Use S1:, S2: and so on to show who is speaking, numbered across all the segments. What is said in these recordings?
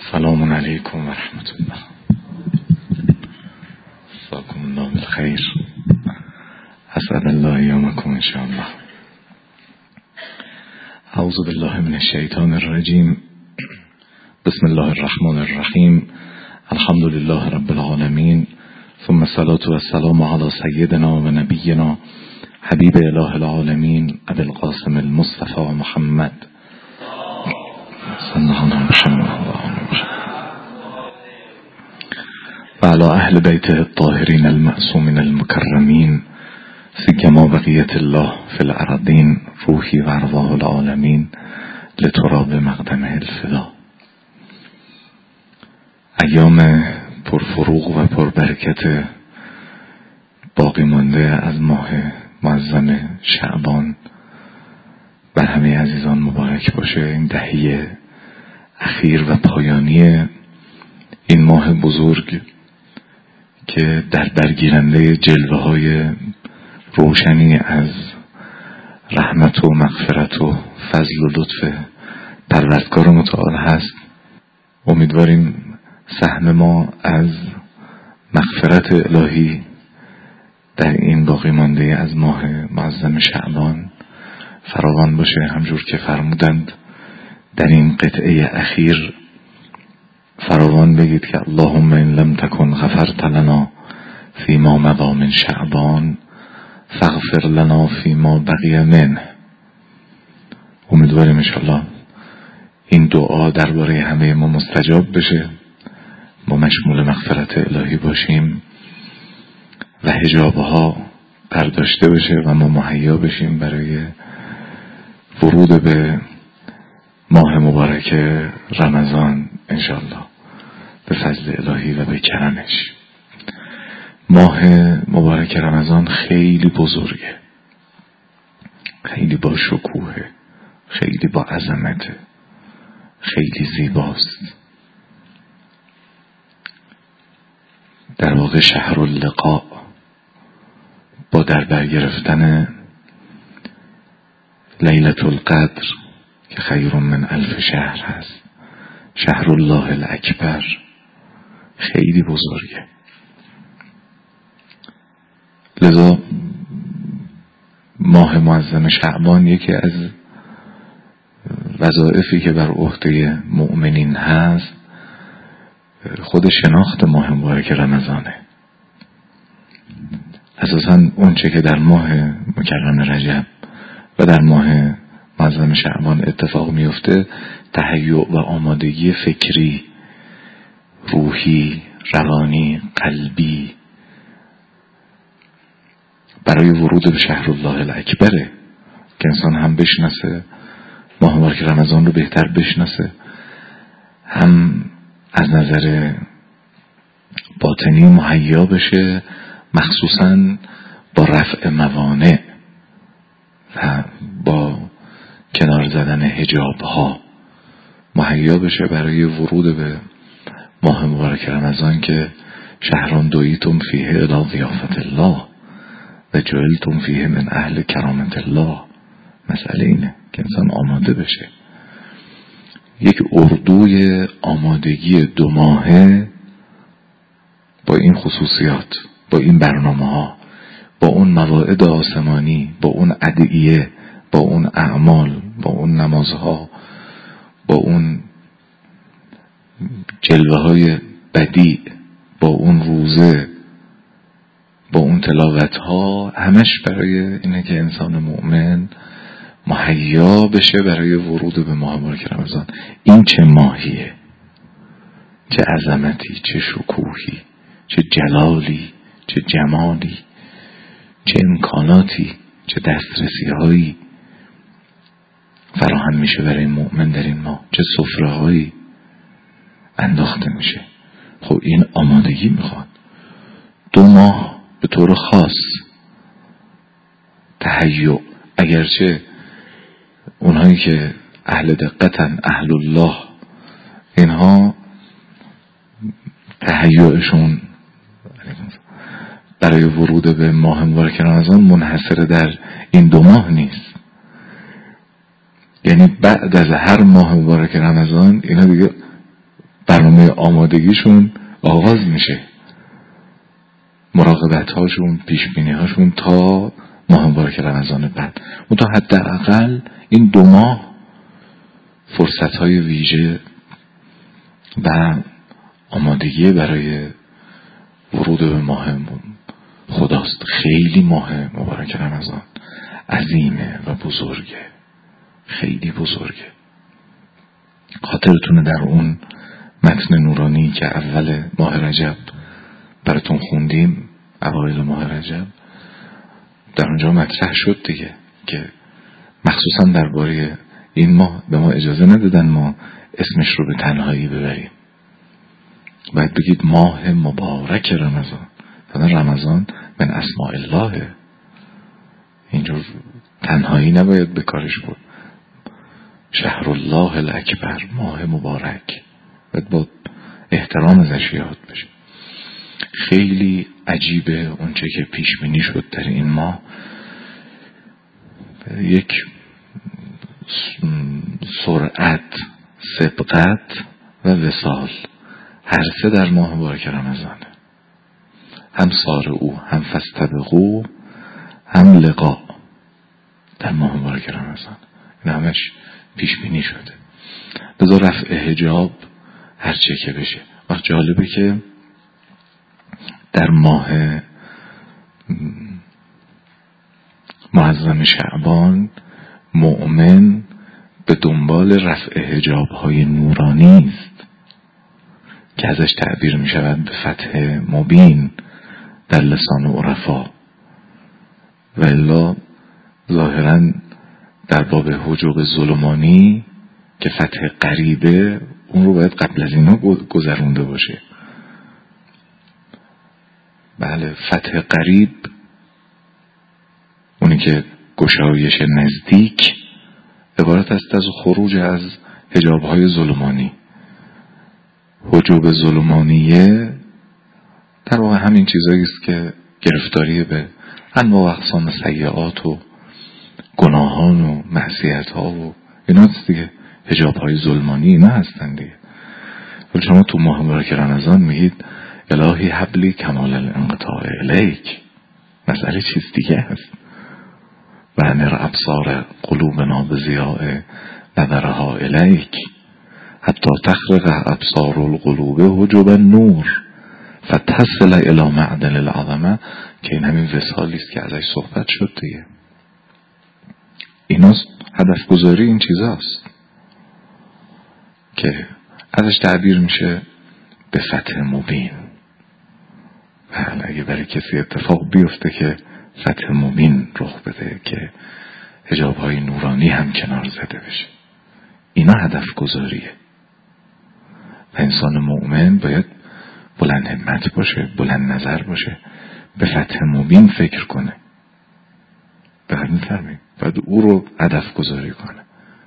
S1: السلام علیکم و رحمت الله. مساکم الله بالخیر. اسعد الله یومکم ان شاء الله. اعوذ بالله من الشیطان الرجیم. بسم الله الرحمن الرحیم. الحمد لله رب العالمین، ثم الصلاة والسلام علی سیدنا و نبینا حبیب اله العالمین ابی القاسم المصطفى محمد صلی الله علیه و علی اهل بیته الطاهرین المعصومین المکرمین سیما بقیت الله فی الارضین روحی و ارواح العالمین لتراب مقدمه الفدا. ایام پرفروغ و پربرکت باقی مانده از ماه معظم شعبان بر همه عزیزان مبارک باشه. این دهه اخیر و پایانی این ماه بزرگ که در برگیرنده جلوه های روشنی از رحمت و مغفرت و فضل و لطف پروردگار متعال هست. امیدواریم سهم ما از مغفرت الهی در این باقی مانده از ماه معظم شعبان فراوان باشه. همجور که فرمودند در این قطعه اخیر فراوان بگید که اللهم ان لم تکن غفرت لنا فیما مضی من شعبان فاغفر لنا فیما بقی منه. امیدواریم انشاءالله این دعا درباره همه ما مستجاب بشه، ما مشمول مغفرت الهی باشیم و حجابها برداشته بشه و ما مهیا بشیم برای ورود به ماه مبارک رمضان انشاءالله به فضل الهی و به کرمش. ماه مبارک رمضان خیلی بزرگه، خیلی با شکوهه، خیلی با عظمته، خیلی زیباست. در واقع شهر اللقاء با در برگرفتن لیلة القدر که خیر من الف شهر هست، شهر الله الاکبر، خیلی بزرگه. لذا ماه معظم شعبان یکی از وظایفی که بر عهده مؤمنین هست خود شناخت ماه مبارک رمضانه. اساساً اون چه که در ماه مکرم رجب و در ماه معظم شعبان اتفاق میفته تهیع و آمادگی فکری، روحی، روانی، قلبی برای ورود به شهر الله الاکبره که انسان هم بشناسه ماه مبارک رمضان رو بهتر بشناسه، هم از نظر باطنی مهیا بشه، مخصوصاً با رفع موانع و با کنار زدن حجاب ها مهیا بشه برای ورود به ماه مبارک رمضان که شهران دویتم فیه الی ضیافت الله و جعلتم فیه من اهل کرامت الله. مسئله اینه که انسان آماده بشه. یک اردوی آمادگی 2 ماهه با این خصوصیات، با این برنامه ها، با اون مواعید آسمانی، با اون ادعیه، با اون اعمال، با اون نمازها، با اون جلوه های بدیع، با اون روزه، با اون تلاوت ها، همش برای اینه که انسان مؤمن مهیا بشه برای ورود به ماه مبارک رمضان. این چه ماهیه، چه عظمتی، چه شکوهی، چه جلالی، چه جمالی، چه امکاناتی، چه دسترسی هایی فراهم میشه برای مؤمن در این ماه، چه سفره هایی انداخته میشه. خب این آمادگی میخواد. 2 ماه به طور خاص تهیع، اگرچه اونهایی که اهل دقتن، اهل الله، اینها تهیعشون برای ورود به ماه مبارک رمضان منحصر در این 2 ماه نیست. یعنی بعد از هر ماه مبارک رمضان اینا دیگه برنامه آمادگیشون آغاز میشه، مراقبت هاشون، پیش بینی هاشون تا ماه مبارک رمضان بعد. تا حداقل این 2 ماه فرصت های ویژه و آمادگی برای ورود به ماه خداست. خیلی ماه مبارک رمضان عظیمه و بزرگه، خیلی بزرگه. خاطرتونه در اون متن نورانی که اول ماه رجب براتون خوندیم، اوایل ماه رجب، در اونجا مطرح شد دیگه که مخصوصا درباره این ماه به ما اجازه ندادن ما اسمش رو به تنهایی ببریم. باید بگید ماه مبارک رمضان. مثلا رمضان من اسماء الله، اینجور تنهایی نباید به کارش بود. شهر الله الاکبر، ماه مبارک، باید با احترام ازش یاد بشه. خیلی عجیبه اونچه که پیش بینی شد در این ماه. یک سرعت، سبقت و وصال، هر سه در ماه مبارک رمضانه. هم سارعو، هم فاستبقوا، هم لقاء در ماه مبارک رمضان. این همش پیش بینی شده. لذا رفع حجاب هر چه که بشه. وقت جالبه که در ماه معظم شعبان مؤمن به دنبال رفع حجاب های نورانی است که ازش تعبیر می شود به فتح مبین در لسان عرفا. و الا ظاهرا در باب حجاب ظلمانی که فتح قریبه، اون رو باید قبل از اینا گذرونده باشه. بله، فتح قریب اونی که گشایش نزدیک عبارت است از خروج از حجاب‌های ظلمانی. حجاب ظلمانیه در واقع همین چیزایی است که گرفتاری به انواع و اقسام سیئات و گناهان و معصیت‌ها و اینا هست دیگه. حجاب‌های ظلمانی اینا هستن دیگه. ولی شما تو ماه مبارک رمضان میگید الهی حبلی کمال الانقطاع الیک، مسئله چیز دیگه هست. و انر ابصار قلوبنا بضیاء نظرها الیک حتی تخرق ابصار القلوب حجب النور فتصل الی معدن العظمه، که این همین وصالی است که ازش صحبت شد دیگه. اینا هدف گذاری این چیزاست که ازش تعبیر میشه به فتح مبین. بله، اگه برای کسی اتفاق بیفته که فتح مبین رخ بده، که حجاب‌های نورانی هم کنار زده بشه، اینا هدف گذاریه. و انسان مؤمن باید بلند همت باشه، بلند نظر باشه، به فتح مبین فکر کنه. باید میفرمیم باید او رو هدف گذاری کنه.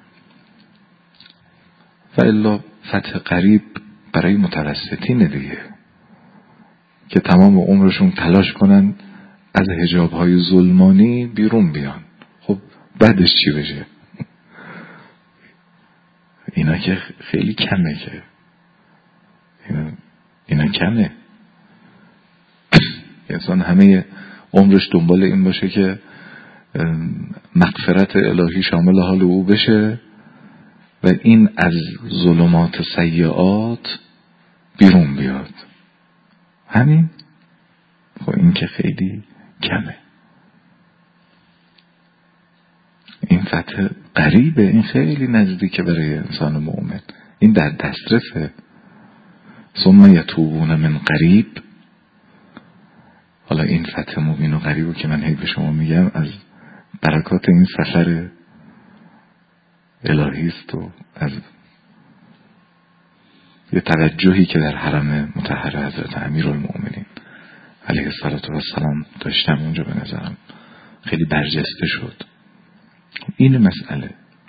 S1: و الا فتح قریب برای متوسطینه دیگه، که تمام عمرشون تلاش کنن از حجاب‌های ظلمانی بیرون بیان. خب بعدش چی بشه؟ اینا که خیلی کمه، که اینا کمه. انسان همه عمرش دنبال این باشه که مغفرت الهی شامل حال او بشه و این از ظلمات سیئات بیرون بیاد. همین. خب این که خیلی کمه. این فتح قریبه، این خیلی نزدیکه برای انسان مؤمن، این در دسترسه. ثم یتوبون من قریب. حالا این فتح مبین و قریبو که من هی به شما میگم از برکات این سفر الهی است و از یه توجهی که در حرم مطهر حضرت امیرالمؤمنین علیه السلام داشتم اونجا، به نظرم خیلی برجسته شد. این مسئله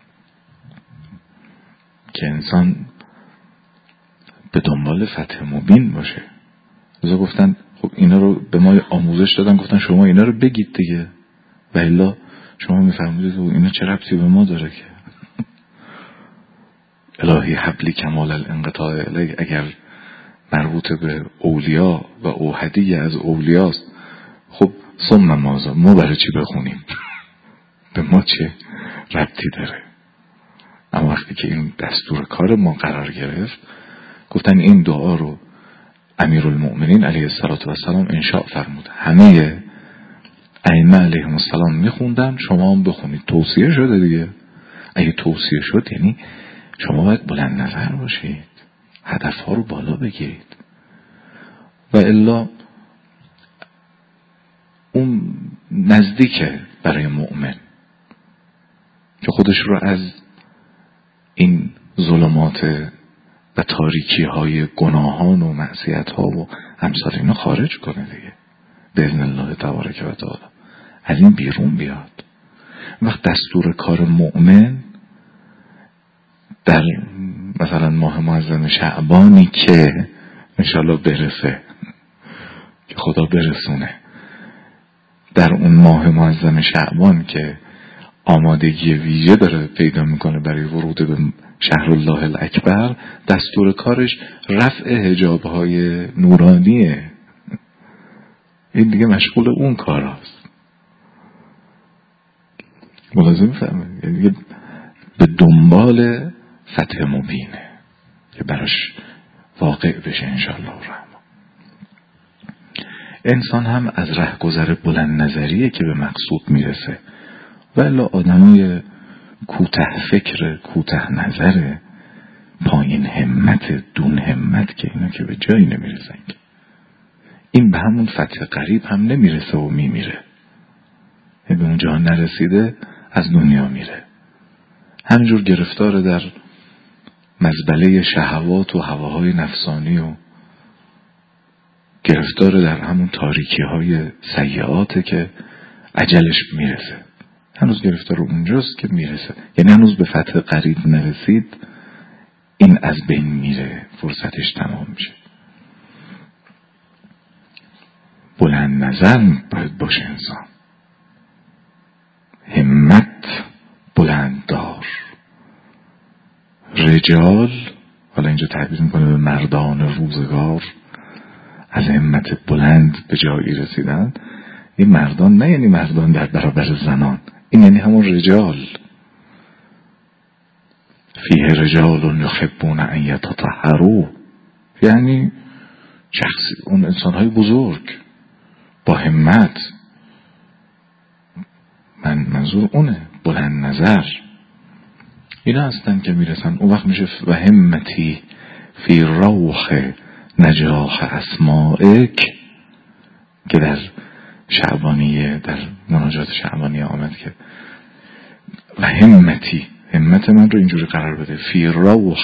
S1: که انسان به دنبال فتح مبین باشه. لذا گفتن خب اینا رو به ما آموزش دادن، گفتن شما اینا رو بگید دیگه، و الا شما میفرمودید اینا چه ربطی به ما داره که الهی حبلی کمال الانقطاع الیک اگر مربوط به اولیا و اوحدی از اولیاست، خب ثم ماذا، ما برای چی بخونیم؟ به ما چه ربطی داره؟ اما وقتی که این دستور کار ما قرار گرفت، گفتن این دعا رو امیرالمؤمنین علیه السلام انشاء فرمود، همه ائمه علیهم السلام میخوندن، شما هم بخونید. توصیه شده دیگه. اگه توصیه شد یعنی شما باید بلند نظر باشید، هدفها رو بالا بگیرید، و الا اون نزدیکه برای مؤمن که خودش رو از این ظلمات و تاریکی های گناهان و معصیت ها و امثال اینو خارج کنه دیگه، باذن الله تبارک و تعالی از این بیرون بیاد. وقت دستور کار مؤمن در مثلا ماه معظم شعبانی که انشالله برسه، که خدا برسونه، در اون ماه معظم شعبان که آمادگی ویژه داره پیدا میکنه برای ورود به شهر الله الاکبر، دستور کارش رفع حجابهای نورانیه. این دیگه مشغول اون کار هست. ملازم فهمه، یعنی به دنبال فتح مبینه که براش واقع بشه انشاءالله الرحمن. انسان هم از رهگذر بلند نظریه که به مقصود میرسه، ولی آدمای کوته فکر، کوته نظر، پایین همت، دون همت که اینا که به جایی نمیرسن. این به همون فتح قریب هم نمیرسه و میمیره. به اونجا نرسیده از دنیا میره، همینجور گرفتار در مزبله شهوات و هواهای نفسانی و گرفتار در همون تاریکی های سیئاته که اجلش میرسه. هنوز گرفتار اونجاست که میرسه، یعنی هنوز به فتح قریب نرسید، این از بین میره، فرصتش تمام میشه. بلند نظر باید باشه انسان، همت بلند دار. رجال، حالا اینجا تعبیر میکنه به مردان روزگار، از همت بلند به جایی رسیدن. این مردان نه یعنی مردان در برابر زنان، این یعنی همون رجال. فیه رجال یحبون ان یتطهروا، یعنی شخصی اون انسانهای بزرگ با همت، منظور اونه، بلند نظر، اینا هستن که میرسن. اون وقت میشه و همتی فی روح نجاح اسمائک، که در شعبانیه، در مناجات شعبانیه آمد که و همتی، همت من رو اینجوری قرار بده، فی روح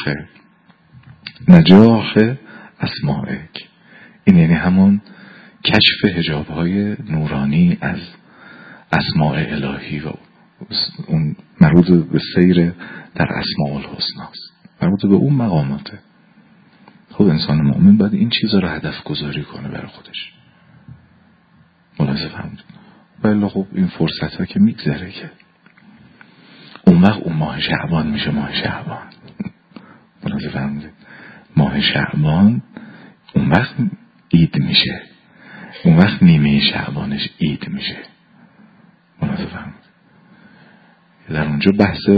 S1: نجاح اسمائک. این یعنی همون کشف حجابهای نورانی از اسماء الهی و اون مربوط به سیر در اسماء الحسنا است، مربوط به اون مقاماته. خب انسان مؤمن باید این چیزا رو هدف گذاری کنه برای خودش. ملاحظه فرمودید؟ ولی خب این فرصت ها که میگذره، که اون وقت اون ماه شعبان میشه ماه شعبان. ملاحظه فرمودید؟ ماه شعبان اون وقت عید میشه، اون وقت نیمه شعبانش عید میشه. ملاحظه فرمودید؟ در اونجا بحث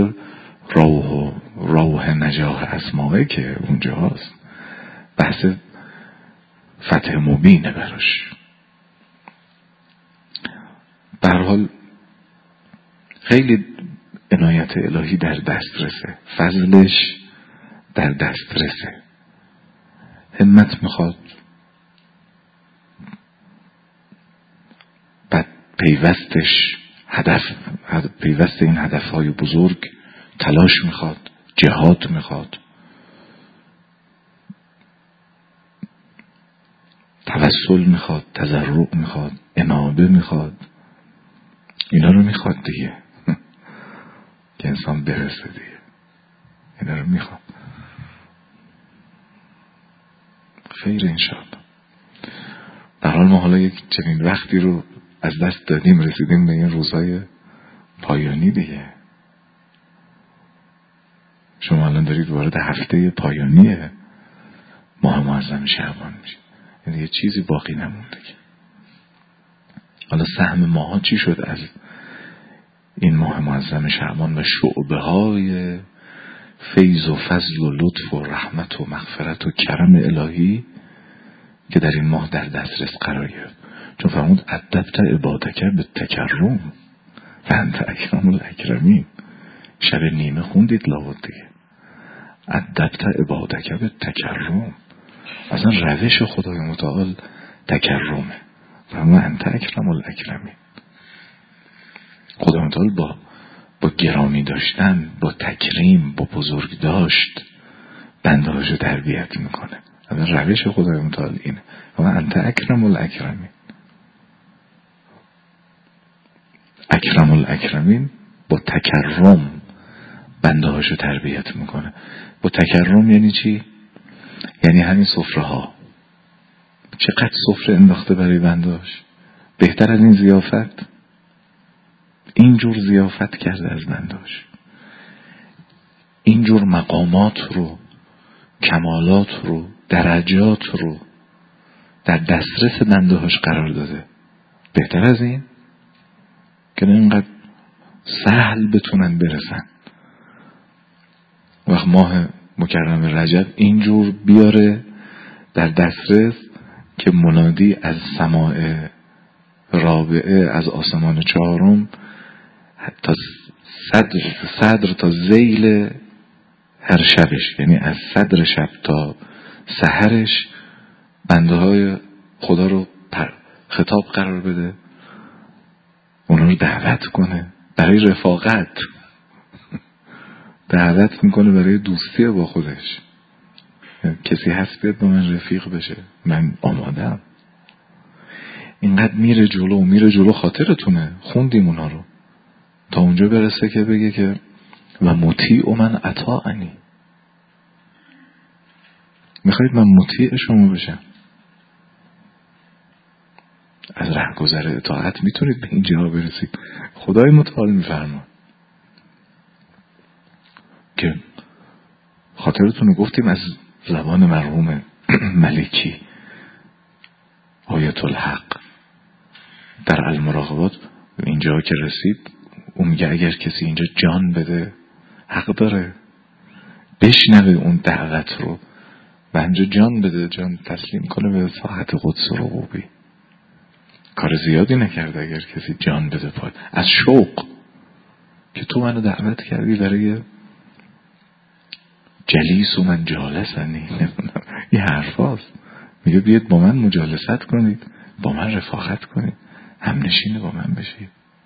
S1: روح نجاح اسمائه که اونجا هست، بحث فتح مبینه براش. به هر حال خیلی عنایت الهی در دسترسه، فضلش در دسترسه. همت میخواد، بعد پیوستش پیوست این هدفهای بزرگ تلاش میخواد، جهاد میخواد، توسل میخواد، تضرع میخواد، انابه میخواد. اینا رو میخواد دیگه که انسان برسه دیگه، اینا رو میخواد. خیر انشاءالله. در حال ما حالا یک چنین وقتی رو از دست دادیم، رسیدیم به این روزهای پایانی دیگه. شما الان دارید وارد هفته پایانی ماه معظم شعبان میشید، یعنی یه چیزی باقی نمونده که. حالا سهم ماها چی شد از این ماه معظم شعبان و شعبه های فیض و فضل و لطف و رحمت و مغفرت و کرم الهی که در این ماه در دسترس قرار گرفت. چون فرمود ادبت عبادک به تکرم و انت اکرم الاکرمین. شب نیمه خوندید لابد دیگه. ادبت عبادک به تکرم، اصلا روش خدای متعال تکرمه. فرمود انت اکرم الاکرمین. خدای متعال با گرامی داشتن، با تکریم، با بزرگ داشت بنده هاشو تربیت میکنه. روش خدای متعال اینه. و انت اکرم الاکرمین. اکرم الاکرمین با تکرم بنده هاشو تربیت میکنه. با تکرم یعنی چی؟ یعنی همین سفره ها. چقدر سفره انداخته برای بندهاش؟ بهتر از این ضیافت؟ اینجور ضیافت کرده از بندهاش. اینجور مقامات رو، کمالات رو، درجات رو در دسترس بندهاش قرار داده. بهتر از این که اینقدر سهل بتونن برسن. وقت ماه مکرم رجب اینجور بیاره در دسترس که منادی از سماع رابعه، از آسمان چهارم تا صدر تا ذیل هر شبش، یعنی از صدر شب تا سحرش بنده های خدا رو خطاب قرار بده، اونا رو دعوت کنه برای رفاقت، دعوت میکنه برای دوستی با خودش. کسی هست بیاد با من رفیق بشه، من آمادم. اینقدر میره جلو خاطرتونه خوندیم اونا رو تا اونجا برسه که بگه که و مطیع من اطاعنی. میخواید من مطیع شما بشم؟ از رهگذر اطاعت میتونید به اینجا برسید. خدای متعال میفرما که خاطرتون رو گفتیم از زبان مرحوم ملکی آیت الحق در المراقبات اینجا که رسید، اون میگه اگر کسی اینجا جان بده حق داره بشنوه اون دعوت رو و اینجا جان بده، جان تسلیم کنه به ساحت قدس ربوبی. کار زیادی نکرده اگر کسی جان بده پای از شوق که تو منو دعوت کردی برای جلیس و من جالسنی، یه حرف هاست. میگه بیاد با من مجالست کنید، با من رفاقت کنید، هم نشینه با من بشید.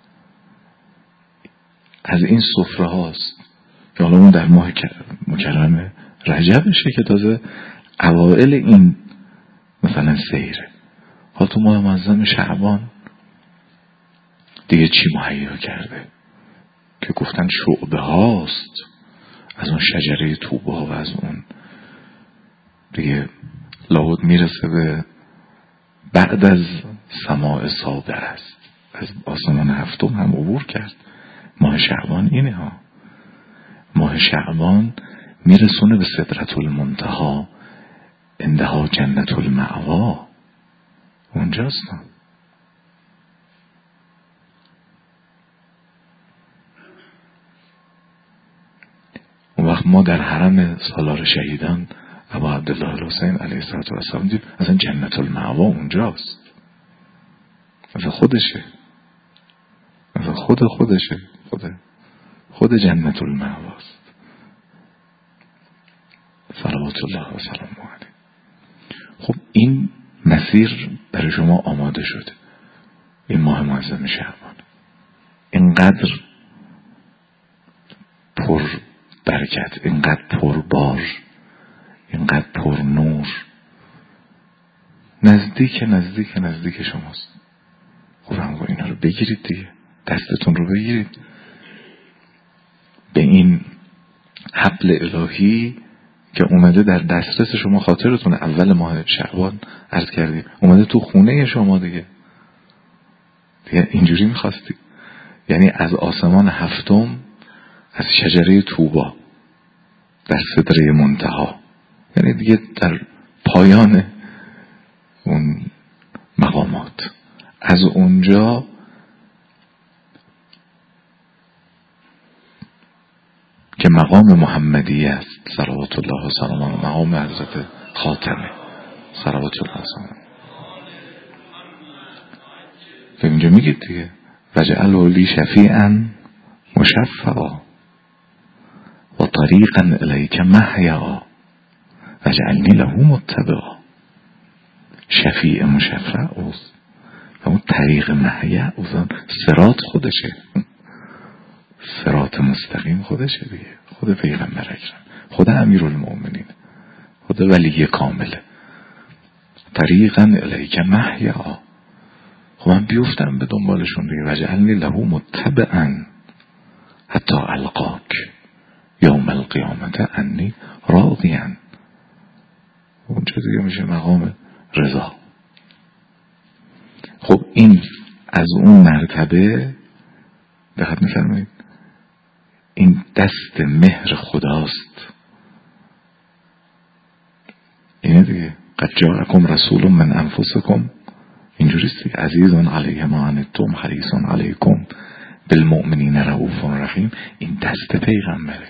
S1: از این سفره هاست که حالا اون در ماه مکرم رجبشه که تازه اوائل این مثلا سیره. حالا تو ماه معظم شعبان دیگه چی مهیا کرده که گفتن شعبه هاست از اون شجره توبه و از اون دیگه لابد میرسه به بعد از سماع سابع است، از آسمان هفتم هم عبور کرد. ماه شعبان اینه ها. ماه شعبان میرسونه به سدرة المنتهی، عندها جنة المأوی، اونجاست. اون وقت ما در حرم سالار شهیدان ابا عبدالله الحسین علیه السلام دید اصلا جنة المأوی اونجاست، اصلا خودشه، اصلا خودشه، خود جنة المأوی است. صلوات الله و سلامه علیه. خب این مسیر برای شما آماده شده. این ماه معظم شعبان اینقدر پر برکت، اینقدر پر بار، اینقدر پر نور، نزدیک شماست. خب هم اینا رو بگیرید دیگه، دستتون رو بگیرید به این حبل الهی که اومده در دسترس شما. خاطرتون اول ماه شعبان عرض کردیم اومده تو خونه شما دیگه اینجوری میخواستی، یعنی از آسمان هفتم از شجره توبه در سدره منتها، یعنی دیگه در پایان اون مقامات. از اونجا که مقام محمدی است صلوات الله و سلامه، مقام حضرت خاتمه صلوات الله و سلامه. و اینجا میگید دیگه وجعله لی شفیعا مشفعا و طریقا الیک محیا وجعلنی له متبعا. شفیع مشفع اوست و اون طریق محیا اوست، صراط خودشه، صراط مستقیم خودشه دیگه، خود پیغمبر اکرم، خود امیرالمؤمنین، خود ولی کامله. طریقا الیک محیا. خب من بیفتم به دنبالشون دیگه. وجعلنی له متبعا حتی القاک یوم القیامت انی راضیا. اونجا دیگه میشه مقام رضا. خب این از اون مرتبه دقت می‌فرمایید، این دست مهر خداست. اینه دیگه قد جاءکم رسول من انفسکم، اینجوریست دیگه، عزیز علیه ما عنتم حریص علیکم بالمؤمنین رؤوف رحیم. این دست پیغمبره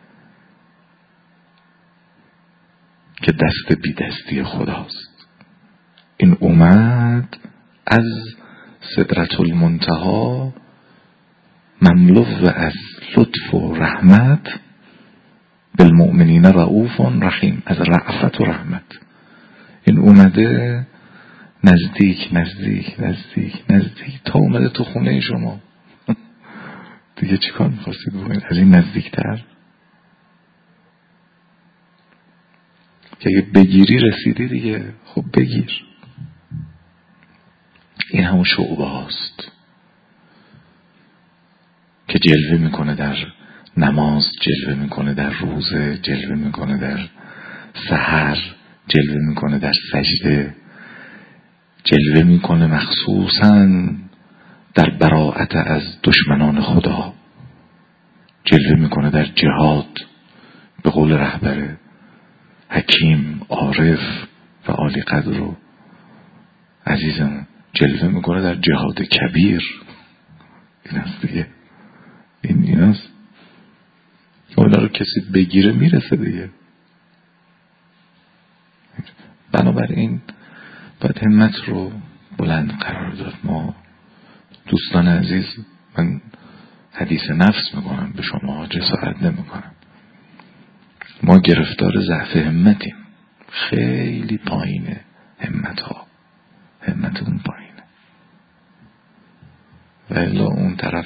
S1: که دست بی دستی خداست. این اومد از سدرة المنتها مملو از لطف و رحمت، بالمؤمنین رؤوف رحیم، از رأفت و رحمت. این اومده نزدیک نزدیک نزدیک نزدیک تا اومده تو خونه شما. دیگه چیکار می‌خواستید بکنید از این نزدیکتر؟ که اگه بگیری رسیدی دیگه. خب بگیر. این همون شعبه هاست که جلوه میکنه در نماز، جلوه میکنه در روزه، جلوه میکنه در سحر، جلوه میکنه در سجده، جلوه میکنه مخصوصاً در براءت از دشمنان خدا، جلوه میکنه در جهاد به قول رهبر حکیم عارف و عالی قدر و عزیزم، جلوه میکنه در جهاد کبیر. این است دیگه، این است. اونا رو کسی بگیره میرسه دیگه. بنابراین باید همت رو بلند قرار داد. ما دوستان عزیز، من حدیث نفس میکنم به شما، جسارت نمیکنم. ما گرفتار ضعف همتیم، خیلی پایینه همت ها، همتون پایینه. و الا اون طرف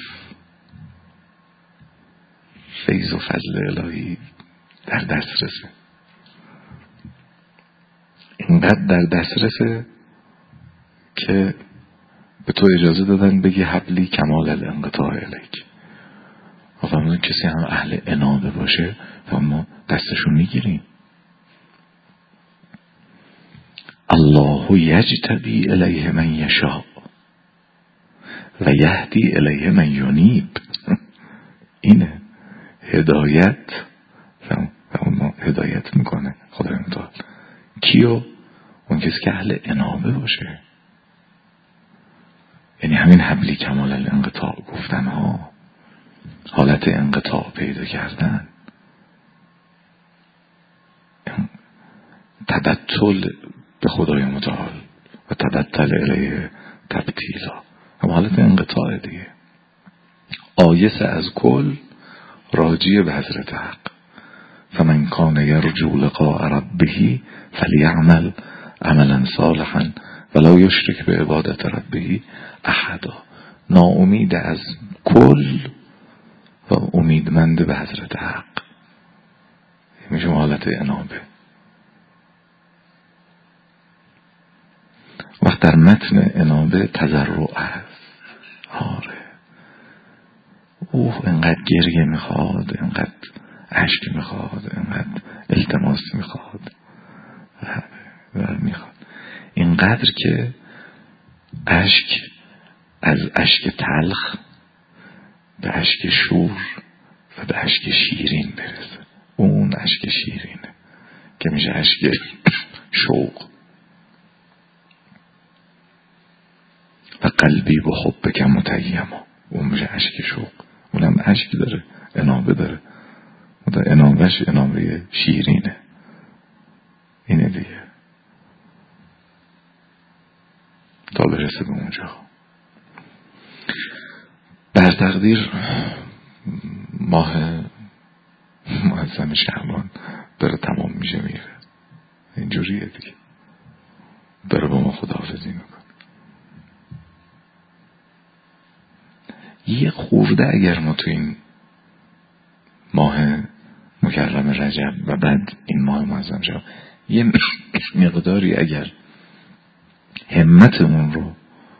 S1: فیض و فضل الهی در دسترسه، اینقدر در دسترسه که به تو اجازه دادن بگی حبلی کمال الانقطاع الیک. و فرمودن کسی هم اهل انابه باشه و ما دستشو میگیریم. الله یجتبی الیه من یشاء و یهدی الیه من ینیب. اینه هدایت. و اون هدایت میکنه خدای متعال کیو؟ اون کسی که اهل انابه باشه. یعنی همین حبلی کمال الانقطاع گفتن ها، حالت انقطاع پیدا کردن، تبتل به خدای متعال و تبتل الیه تبتیلا، هم حالت انقطاع دیگه. آیس از کل راجی به حضرت حق. فمن کان یرجو لقاء ربه فلیعمل عملا صالحا ولا یشرک به عبادت ربه احدا. ناامید از کل و امیدمند به حضرت حق میشه حالت انابه. وقت در متن انابه تضرع هست. آره انقدر گریه میخواد، انقدر عشق میخواد، انقدر التماس میخواد و میخواد، اینقدر که اشک از اشک تلخ به اشک شور و به اشک شیرین برسه. اون اشک شیرینه که میشه اشک شوق. و قلبی به حبک متیما، اون میشه اشک شوق، اونم اشک داره، انابه داره، انابهش انابه شیرینه. اینه دیگه. تا برسه به اونجا بر تقدیر ماه معظم شعبان داره تمام میشه میره، اینجوریه دیگه، داره با ما خداحافظی میکنه. یه خورده اگر ما تو این ماه مکرم رجب و بعد این ماه معظم شعبان یه مقداری اگر همت اون رو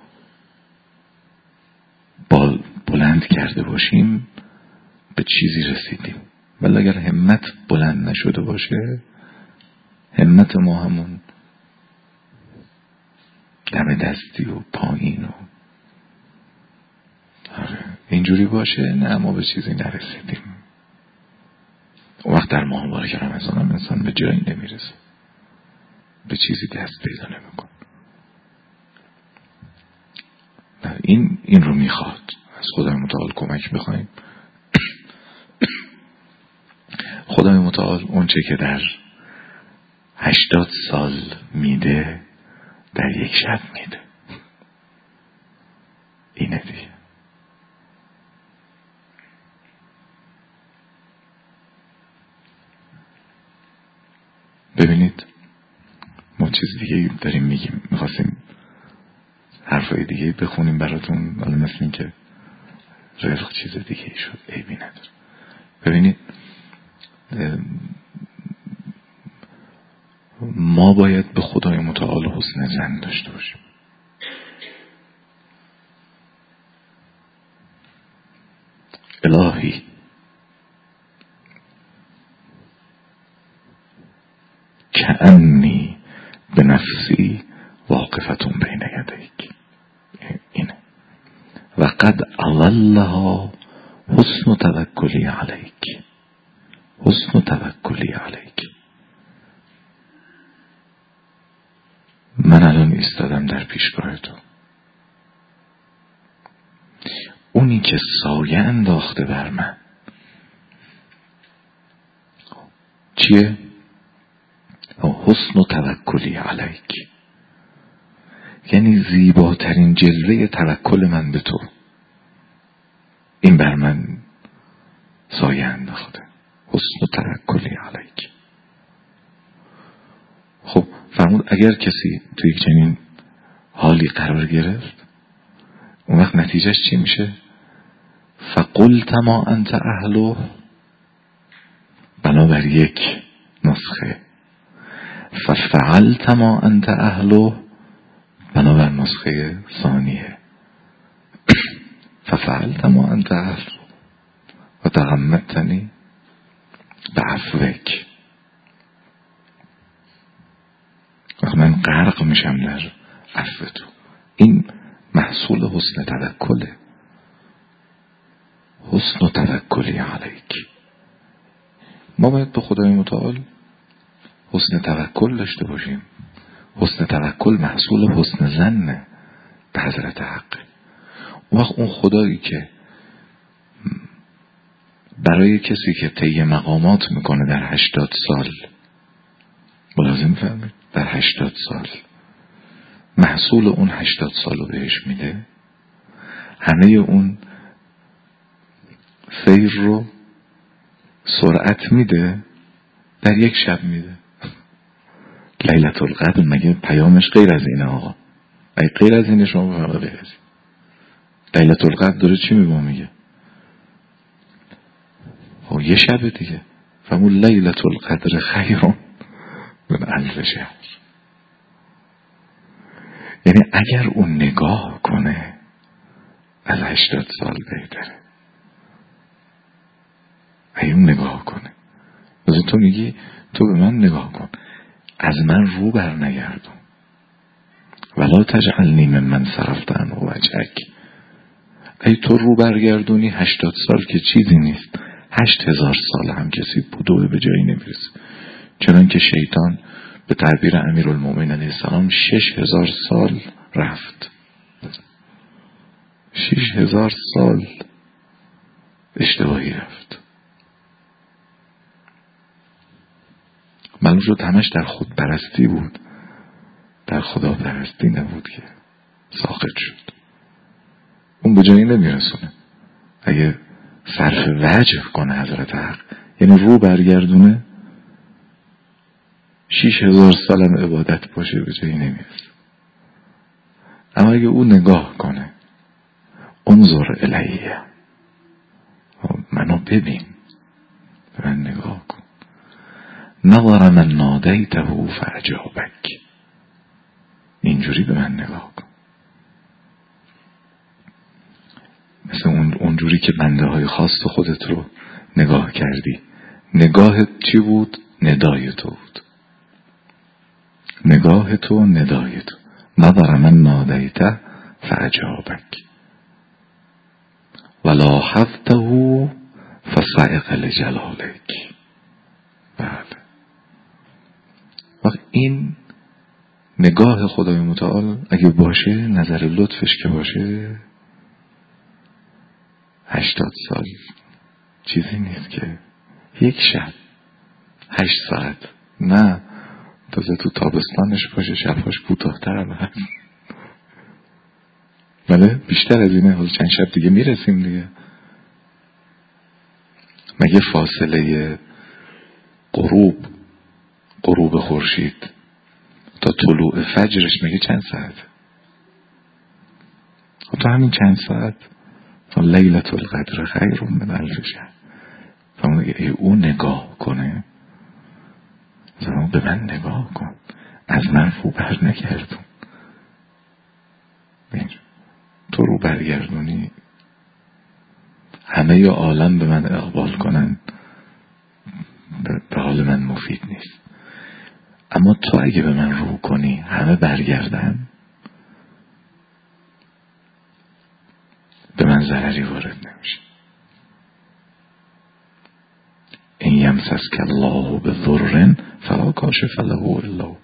S1: بلند کرده باشیم به چیزی رسیدیم. ولی اگر همت بلند نشده باشه، همت ما همون دم دستی و پایین و اینجوری باشه، نه ما به چیزی نرسیدیم. اون وقت در ماه مبارک رمضان هم انسان به جایی نمیرسه، به چیزی دست پیدا نمیکنه. این رو میخواد از خدای متعال کمک بخوایم. خدای متعال اون چه که در 80 سال میده در یک شب میده. اینه دیگه. ببینید ما چیز دیگه داریم میگیم، میخواستیم حرفای دیگه بخونیم براتون، ولی مثل این که رفق چیز دیگه شد، عیبی نداره. ببینید ما باید به خدای متعال حسن ظن داشته باشیم. الهی کأنی به نفسی واقفتون بین یدیک، اینه. و قد اولها حسن توکلی علیک، حسن توکلی علیک. من الان ایستادم در پیشگاه تو، اونی که سایه انداخته بر من چیه؟ حسن توکلی علیک، یعنی زیباترین جلوه توکل من به تو، این بر من سایه انداخته. حسن توکلی علیک. خب فرمود اگر کسی توی چنین حالی قرار گرفت، اون وقت نتیجهش چی میشه؟ فقلت ما انت اهله، بنابر یک نسخه ففعلت ما انت اهله، بنابر نسخه ثانیه ففعلت ما انت اهله و تغمدتنی بعفوک. من غرق میشم در عفو تو. این محصول حسن توکله. حسن توکلی علیک. ما باید به خدای متعال حسن توکل داشته باشیم. حسن توکل محصول حسن ظن به حضرت حق. اون وقت اون خدایی که برای کسی که طی مقامات میکنه در 80 سال، ملازم فرمید در 80 سال محصول اون 80 سال رو بهش میده، همه اون سیر رو سرعت میده، در یک شب میده. لیلة القدر مگه پیامش غیر از اینه آقا؟ اگه غیر از اینه شما بفرمایید غیر از این. لیلة القدر داره چی میگه؟ خب یه شب دیگه. فهمون لیلة القدر خیر من الف شهر. یعنی اگر اون نگاه کنه از 80 سال بهتره. اگه اون نگاه کنه، مثلا تو میگی تو به من نگاه کن، از من رو بر نگردون، ولا تجعلنی ممن صرفت عنه وجهک. اگه تو رو برگردونی 80 سال که چیزی نیست، 8,000 سال هم کسی بوده به جایی نمیرسه. چنان که شیطان به تعبیر امیرالمومنین علیه السلام 6,000 سال رفت. 6,000 سال اشتباهی رفت. معلوم شد همش در خود پرستی بود، در خدا پرستی نبود که ساقط شد. اون به جایی نمیرسونه. اگه صرف وجه کنه حضرت حق، یعنی رو برگردونه، 6,000 سالم عبادت باشه به جایی نمیرسه. اما اگه او نگاه کنه، انظر الیه، منو ببین، به من نگاه کن، نظر من نادیته فاجابک، اینجوری به من نگاه کن. مثل اونجوری که بنده های خاص خودت رو نگاه کردی. نگاهت چی بود؟ ندای تو بود. نگاه تو ندای تو. نظر من نادیته فاجابک ولا حفظته فصعق لجلالک. بله، وقت این نگاه خدای متعال اگه باشه، نظر لطفش که باشه، 80 سال چیزی نیست که یک شب 8 ساعت، نه تازه تو تابستانش باشه شبهاش کوتاه‌تر هم هست. بله بیشتر از اینه. حالا چند شب دیگه میرسیم دیگه. مگه فاصله غروب خورشید تا طلوع فجرش مگه چند ساعت؟ تا همین چند ساعت، تا لیلة القدر خیر من الف شهر. تا اون نگاه کنه، زمان به من نگاه کن، از من رو بر نگردون. تو رو برگردونی همه عالم به من اقبال کنن، به حال من مفید نیست. اما تو اگه به من رو کنی همه برگردن، به من ضرری وارد نمیشه. این یمسسک الله بضر فلا کاشف له الا هو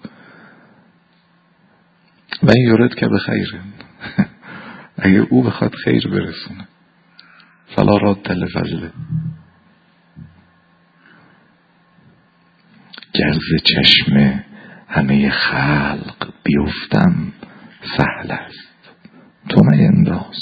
S1: و این یورد که به خیره. اگه او بخواد خیر برسونه، فلا راد لفضله. گرز چشم همه خلق بیفتم سهل است، تو مینداز.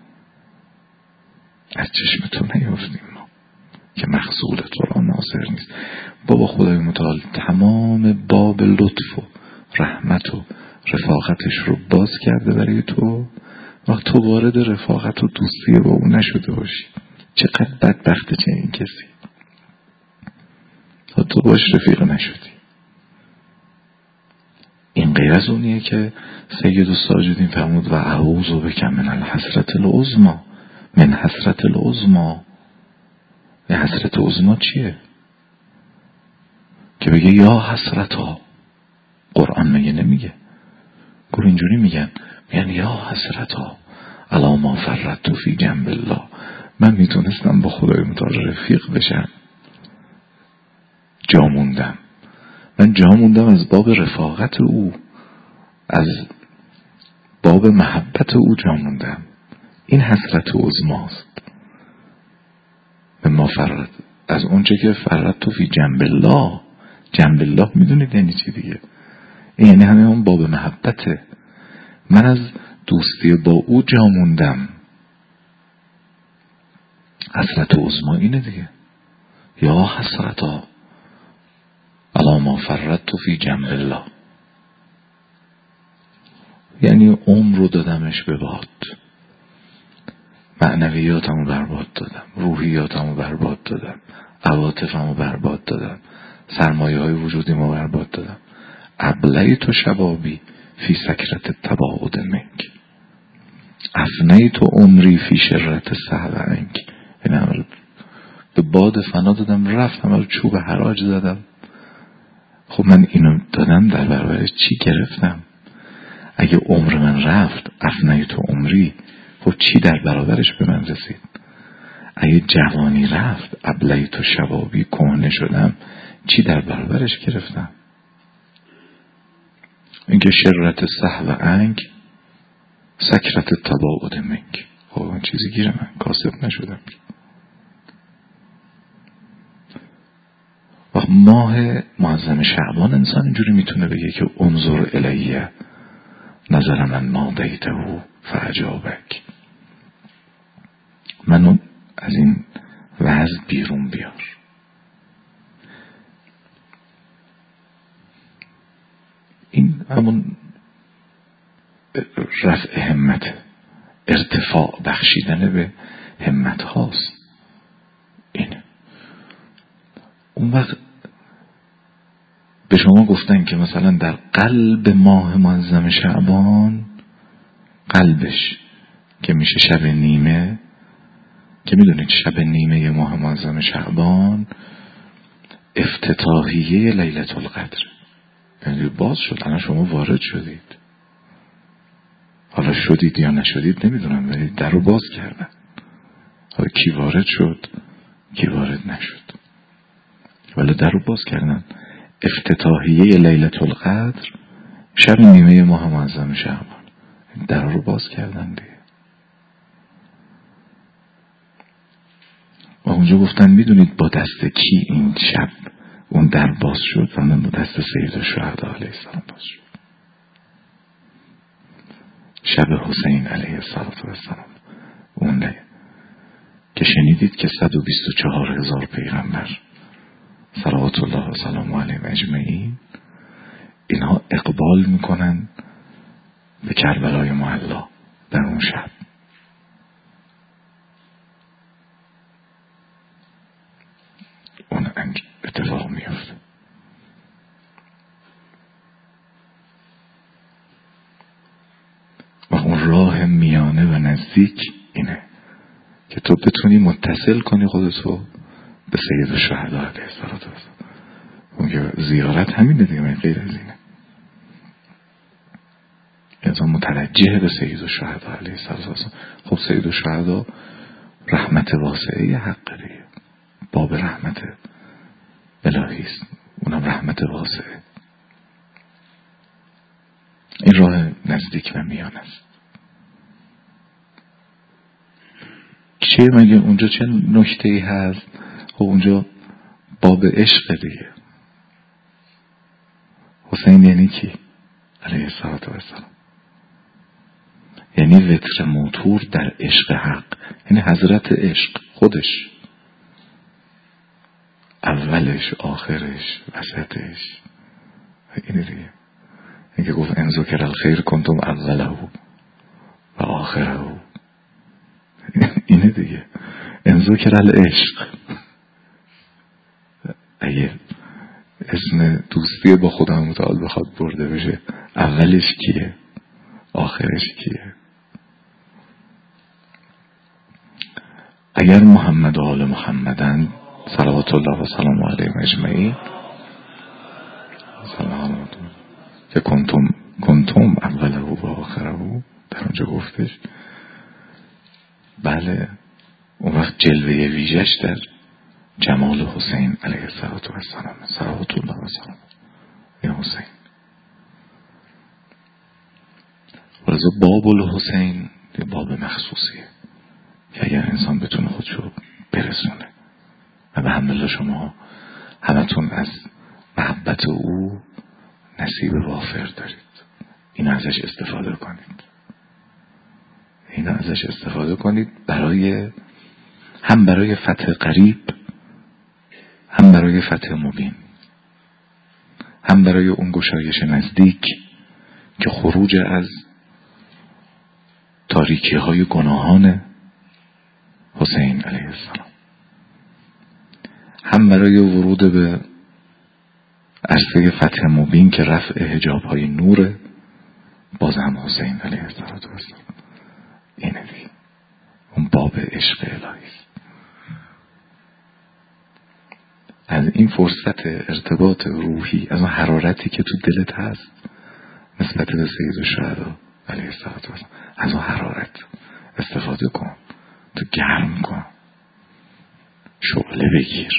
S1: از چشم تو نیفتیم ما که مخصول تو را ناصر نیست. بابا خدای متعال تمام باب لطف و رحمت و رفاقتش رو باز کرده برای تو. وقت تو وارد رفاقت و دوستی با اون نشده باشی، چقدر بدبخته چه این کسی. تو باش رفیق نشدی. این غیر از اونیه که سید الساجدین فرمود و اعوذ بک من الحسرت العظمی. من حسرت العظمی. این حسرت عظمی چیه؟ که بگه یا حسرتا. قرآن مگه نمیگه؟ گفت اینجوری میگن یا حسرتا علی ما فرطت فی جنب الله. من میتونستم با خدای متعال رفیق بشم، جا موندم. من جا موندم از باب رفاقت او، از باب محبت او جا موندم. این حسرت عظماست. ما فرط از اونچه که فرطت فی جنب الله. جنب الله میدونید یعنی چی دیگه؟ این یعنی همه اون باب محبته. من از دوستی با او جا موندم. حسرت عظما اینه دیگه. یا حسرتا علی ما فرطت فی جنب الله. یعنی عمر رو دادمش به باد، معنویاتمو برباد دادم، روحیاتمو برباد دادم، عواطفمو برباد دادم، سرمایه های وجودیمو برباد دادم. ابلیت شبابی فی سکرت التباعد منک، افنیت عمری فی شرت السهو عنک. یعنی به باد فنا دادم، رفتم رو چوب حراج زدم. خب من اینو دادم در برابر چی گرفتم؟ اگه عمر من رفت، افنیت عمری، خب چی در برابرش به من رسید؟ اگه جوانی رفت ابلیت و شبابی کهنه شدم چی در برابرش گرفتم؟ اینکه شررت سهو انگ سکرت تباعد منک. خب اون چیزی گیر من کاسب نشدم. و ماه معظم شعبان انسان اینجوری میتونه بگه که انظر الیه نظر من نادیته فعجابک، منو از این وضع بیرون بیار. این همون رفع همت، ارتفاع بخشیدن به همت هاست. اینه. اون وقت به شما گفتن که مثلا در قلب ماه معظم شعبان، قلبش که میشه شب نیمه، که میدونید شب نیمه ماه معظم شعبان افتتاحیه لیلة القدر، یعنی باز شد. الان شما وارد شدید، حالا شدید یا نشدید نمیدونم، ولی در رو باز کردن. حالا کی وارد شد کی وارد نشد، ولی در رو باز کردن. افتتاحیه لیلة القدر شب نیمه ماه معظم شعبان، در رو باز کردن دیگه. و اونجا گفتن میدونید با دست کی این شب اون در باز شد؟ و من با دست سید الشهدا علیه السلام باز شد. شب حسین علیه السلام اونه که شنیدید که 124,000 پیغمبر صلوات الله و سلام علیهم اجمعین اینها اقبال میکنن به کربلای معلا در اون شب. اون اتفاق میفته. و اون راه میانه و نزدیک اینه که تو بتونی متصل کنی خودتو به سید الشهدا علیه السلام. اون که زیارت همینه دیگه، من غیر از اینه. انسان متوجه به سید الشهدا علیه السلام. خب سید الشهدا رحمت واسعه حق دیگه، باب رحمت الهی است، اونم رحمت واسعه. این راه نزدیک و میان است. چه مگه اونجا چه نکته‌ای هست؟ خب اونجا باب عشق دیگه. حسین یعنی کی؟ علیه السلام. یعنی وتر موتور در عشق حق، یعنی حضرت عشق خودش، اولش آخرش وسطش. اینه دیگه. اینکه گفت ان ذکر الخیر کنتم اوله و آخره. اینه دیگه. ان ذکر العشق، اگه اسم دوستی با خدا متعال بخواد برده بشه، اولش کیه آخرش کیه؟ اگر محمد و آل محمدن صلوات الله و سلام علیهم اجمعین، که کنتم اوله و آخره در اونجا گفتش، بله اون وقت جلوه ویژش در جمال حسین علیه السلام صلوات الله و سلام یا حسین. ولذا باب الحسین یه باب مخصوصیه که اگر انسان بتونه خودشو برسونه، و به حمدالله شما همتون از محبت او نصیب وافر دارید، این ازش استفاده کنید. این ازش استفاده کنید هم برای فتح قریب، هم برای فتح مبین، هم برای اون گشایش نزدیک که خروج از تاریکی های گناهان حسین علیه السلام، هم برای ورود به عرصه فتح مبین که رفع حجاب های نور باز هم حسین علیه السلام. اینه دیگه، اون باب عشق الهی است. از این فرصت ارتباط روحی، از اون حرارتی که تو دلت هست نسبت به سید الشهدا علیه السلام، از اون حرارت استفاده کن، تو گرم کن. شعله بگیر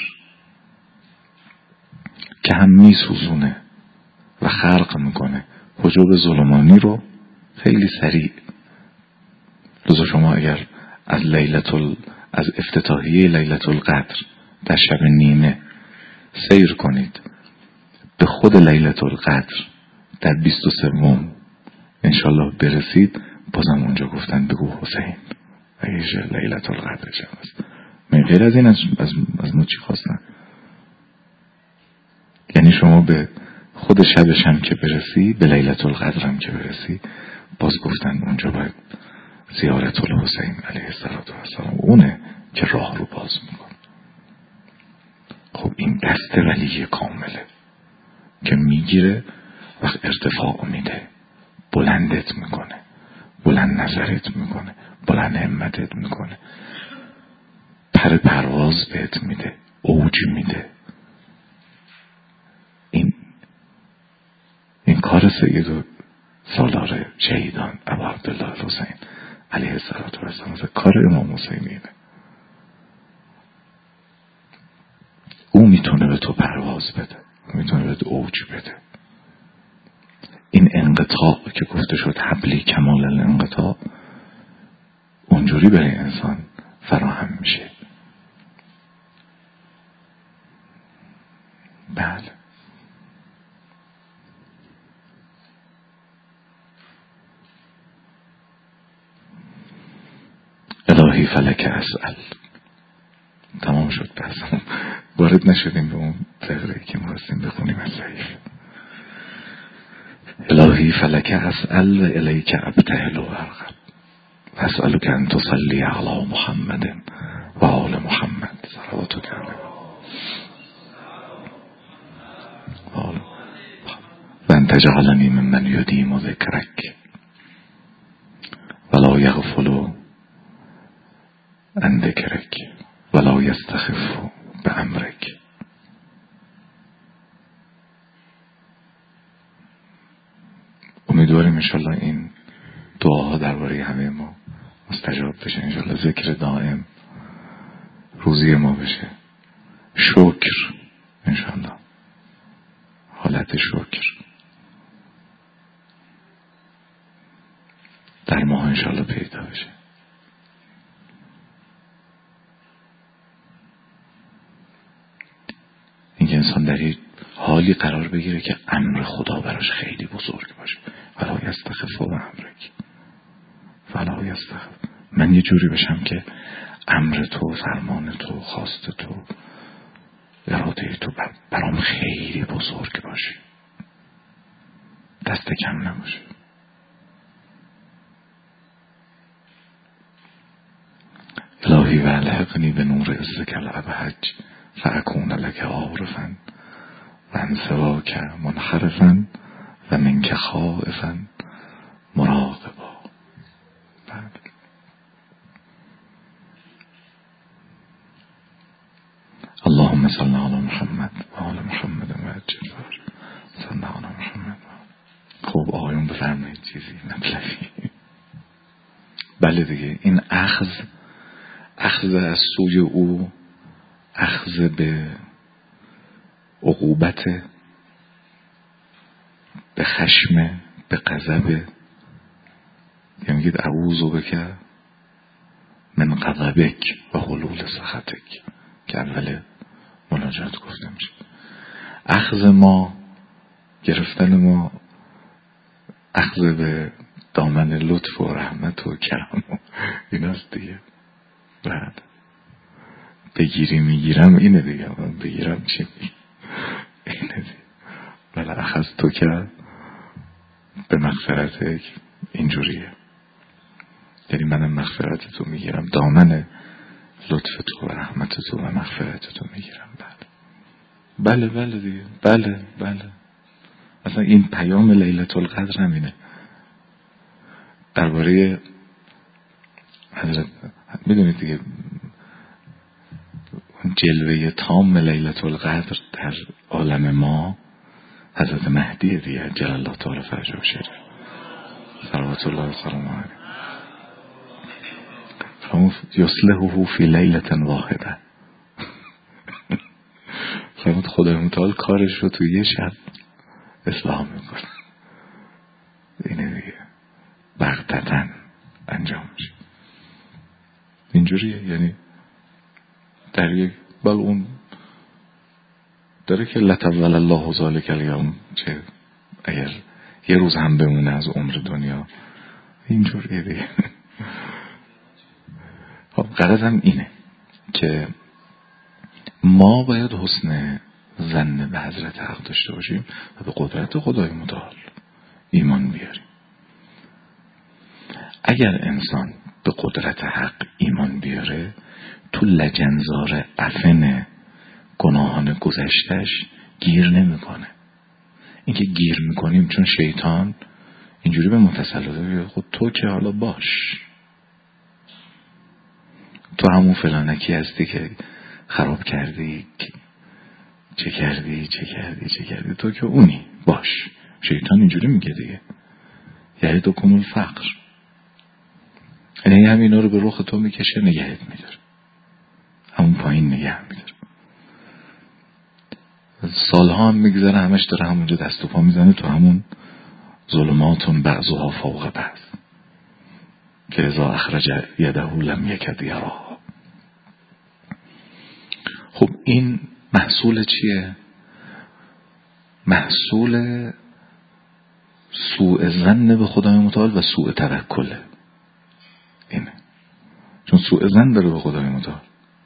S1: که هم میسوزونه و خرق میکنه حجاب ظلمانی رو خیلی سریع. لذا شما اگر از افتتاحیه لیلة القدر در شب نیمه سیر کنید به خود لیلة القدر در 23 انشالله برسید، بازم اونجا گفتن بگو حسین ایش لیلة القدر شب است. من غیر از این از ما چی خواستن؟ یعنی شما به خود شبش هم که برسی، به لیلة القدر هم که برسی، باز گفتن اونجا باید زیارت الحسین علیه السلام، اونه که راه رو باز میکن. خب این دست ولی کامله که میگیره و ارتفاع میده، بلندت میکنه، بلند نظرت میکنه، بلند همتت میکنه، پرواز بهت میده، اوج میده. این کار سید سالار شهیدان ابا عبدالله الحسین علیه السلام، کار امام حسین اینه. او میتونه به تو پرواز بده، میتونه به تو اوج بده. این انقطاع که گفته شد حبلی کمال الانقطاع، اونجوری برای انسان فراهم میشه. بله. الهی فلک اسأل. تمام شد بحثم، وارد نشدیم به اون فقره که می‌خواستیم بخونیم از ضعیف. الهی فلک اسأل و الیک ابتهل و ارغب و اسألک ان تصلی علی محمد و آل محمد صلواتک علیه و ان تجعلنی ممن یدیم ذکرک ولا یغفل عن ذکرک ولا یستخف بامرک. امیدواریم انشالله این دعاها درباره همه ما مستجاب بشه، انشالله ذکر دائم روزی ما بشه، شکر انشالله، حالت شکر در ما انشالله پیدا بشه. اینکه انسان در این حالی قرار بگیره که امر خدا براش خیلی بزرگ باشه. ولا یستخف بامرک ولا یستخف، من یه جوری بشم که امر تو، فرمان تو، خواست تو، اراده تو برام خیلی بزرگ باشه، دست کم نباشه. الهی و الحقنی به نور عزک الابهج فاکون لک عارفا و عن سواک منحرفا و منک خائفا مراقبا. اللهم صل علی محمد و آل محمد و عجل صل علی محمد. خب آقایون بفرمایید چیزی مطلبی. بله دیگه، این اخذ از سوی او، اخذ به عقوبت، به خشم، به غضب. یعنی میگید اعوذ بک من غضبک و حلول سخطک که اول مناجات گفته میشه. اخذ ما، گرفتن ما، اخذ به دامن لطف و رحمت و کرم و ایناست دیگه. بعد بگیری میگیرم اینه دیگه، بگیرم چی اینه دیگه. بله اخذ تو که به مغفرتک اینجوریه، یعنی منم مغفرت تو میگیرم، دامن لطف تو و رحمت تو و مغفرت تو میگیرم. بله دیگه، بله. اصلا این پیام لیلة القدر همینه. درباره حضرت میدونید دیگه، جلوه تام لیلة القدر در عالم ما حضرت مهدی دیگه، جل الله تعالی فرجه و شریف صلوات الله و سلام علیه. یصلحه فی لیلة واحده. فرمود خدای متعال کارش رو توی یه شب اصلاح میکنه. اینه دیگه، بغتتن انجام میشه. اینجوریه. یعنی در یک اون داره که لطول الله ذالک الیوم، چه اگر یه روز هم بمونه از عمر دنیا، اینجوریه دیگه. خب غرضم اینه که ما باید حسن ظن به حضرت حق داشته باشیم و به قدرت خدای متعال ایمان بیاریم. اگر انسان به قدرت حق ایمان بیاره، تو لجنزار عفن گناهان گذشتش گیر نمیکنه. اینکه گیر میکنیم چون شیطان اینجوری به متسلطه بیاد خود تو که حالا باش، تو همون فلانکی هستی که خراب کردی، چه کردی تو که اونی باش. شیطان اینجوری میگه دیگه، یعنی تو کمون فقر، یعنی همینا رو به رخ تو میکشه، نگهت میداره، همون پایین نگه میداره. سالها هم میگذره، همش داره همونجا دست و پا میزنه تو همون ظلماتون بعضها فوق بعض که اذا اخرج یده لم یکد یراها. خب این محصول چیه؟ محصول سوء ظن به خدای متعال و سوء توکله. اینه، چون سوء ظن داره به خدای متعال،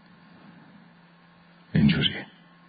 S1: اینجوریه.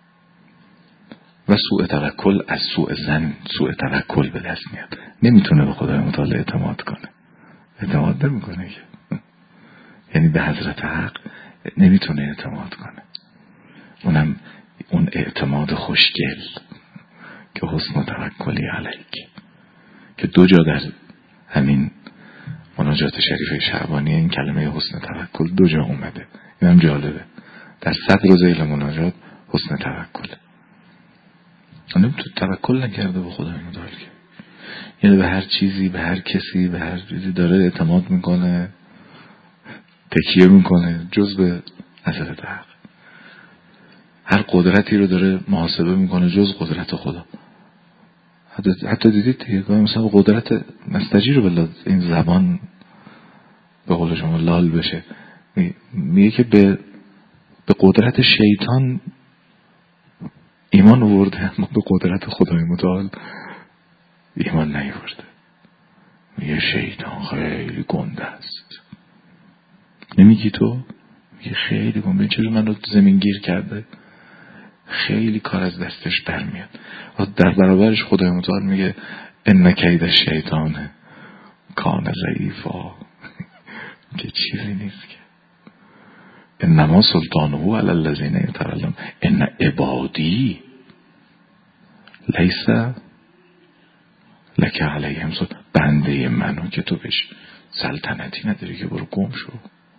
S1: و سوء توکل از سوء ظن سوء توکل به دست میاد. نمیتونه به خدای متعال اعتماد کنه، اعتماد نمیکنه که، یعنی به حضرت حق نمیتونه اعتماد کنه. اونم اون اعتماد خوشگل که حسن توکلی علیک، که دو جا در همین مناجات شریف شعبانی این کلمه حسن توکل دو جا اومده. این هم جالبه، در صدر و ذیل مناجات حسن توکل. اونم تو توکل نکرده به خدای متعال، یعنی به هر چیزی، به هر کسی، به هر چیزی داره اعتماد میکنه، تکیه میکنه جز به حضرت حق. هر قدرتی رو داره محاسبه میکنه جز قدرت خدا. حتی دیدید دیگه مثلا قدرت مستجیر بالله، این زبان به قول شما لال بشه، میگه که به قدرت شیطان ایمان آورده اما به قدرت خدای متعال ایمان نیورده. میگه شیطان خیلی گنده است. نمیگی تو؟ میگه خیلی گنده، چرا من رو زمین گیر کرده، خیلی کار از دستش در میاد. و در برابرش خدای متعال میگه ان کید الشیطان کان ضعیفا. که چیزی نیست که انما سلطانه علی الذین یتولون ان عبادی لیس لک علیهم سلطان. بنده منو که تو بهش سلطنتی نداری که، برو گم شو.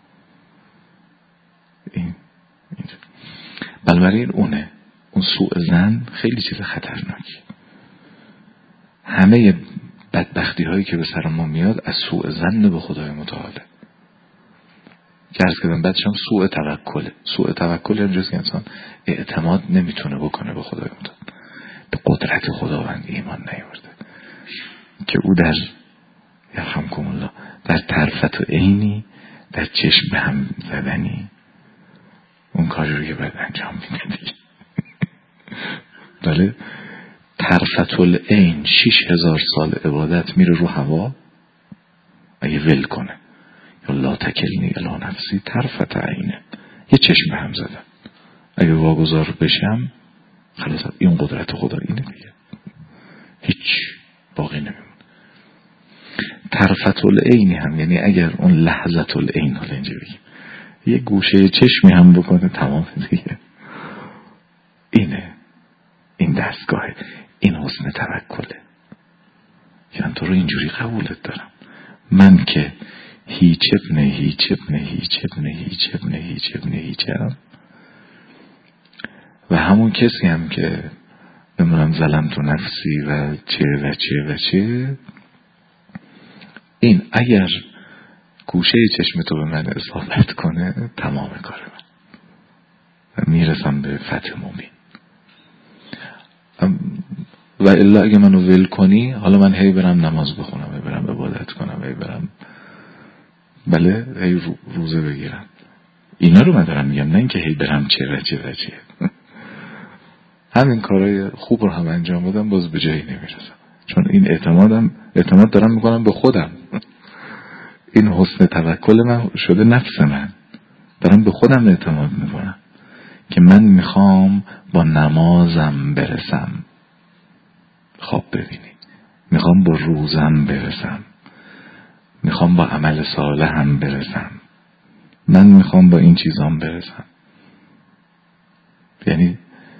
S1: این بنابراین اونه، اون سوء ظن خیلی چیز خطرناکی. همه بدبختی هایی که به سر ما میاد از سوء ظن به خدای متعاله. که عرض کردم بعدش هم سوء توکله. سوء توکل اینجاست که انسان اعتماد نمیتونه بکنه به خدای متعال، به قدرت خداوند ایمان نیورده، که او در یرحمکم الله در طرفت و عینی، در چشم هم زدنی اون کاری رو که باید انجام میده دیگه. بله، طرفت العین 6000 سال عبادت میره رو هوا اگه ول کنه. یا لا تکلنی الی نفسی طرفت عینه، یه چشم هم زدن اگه واگذار بشم خلاص این قدرت خدا اینه دیگه، هیچ باقی نمیمونه. طرفت العین هم یعنی اگر اون لحظت العین، حالا اینجا بگیم یه گوشه چشمی هم بکنه تمام دیگه. اینه، این دستگاهه، این حسن توکله. یعنی تو رو اینجوری قبولت دارم، من که هیچ ابن و همون کسی هم که نمیدونم ظلم تو نفسی و چه این اگر گوشه چشم تو به من اصابت کنه تمام کار من و میرسم به فتح مبین. و الا اگه منو ول کنی، حالا من هی برم نماز بخونم، هی برم عبادت کنم، هی برم هی روزه بگیرم. اینا رو من دارم میگم، نه اینکه هی برم چه همین کارهای خوب رو هم انجام بدم باز به جایی نمیرسم، چون این اعتماد دارم میکنم به خودم. این حسن توکل من شده نفس من، دارم به خودم اعتماد میکنم که من میخوام با نمازم برسم. خب ببینی، میخوام با روزم برسم، میخوام با عمل صالحم برسم، من میخوام با این چیزام برسم. یعنی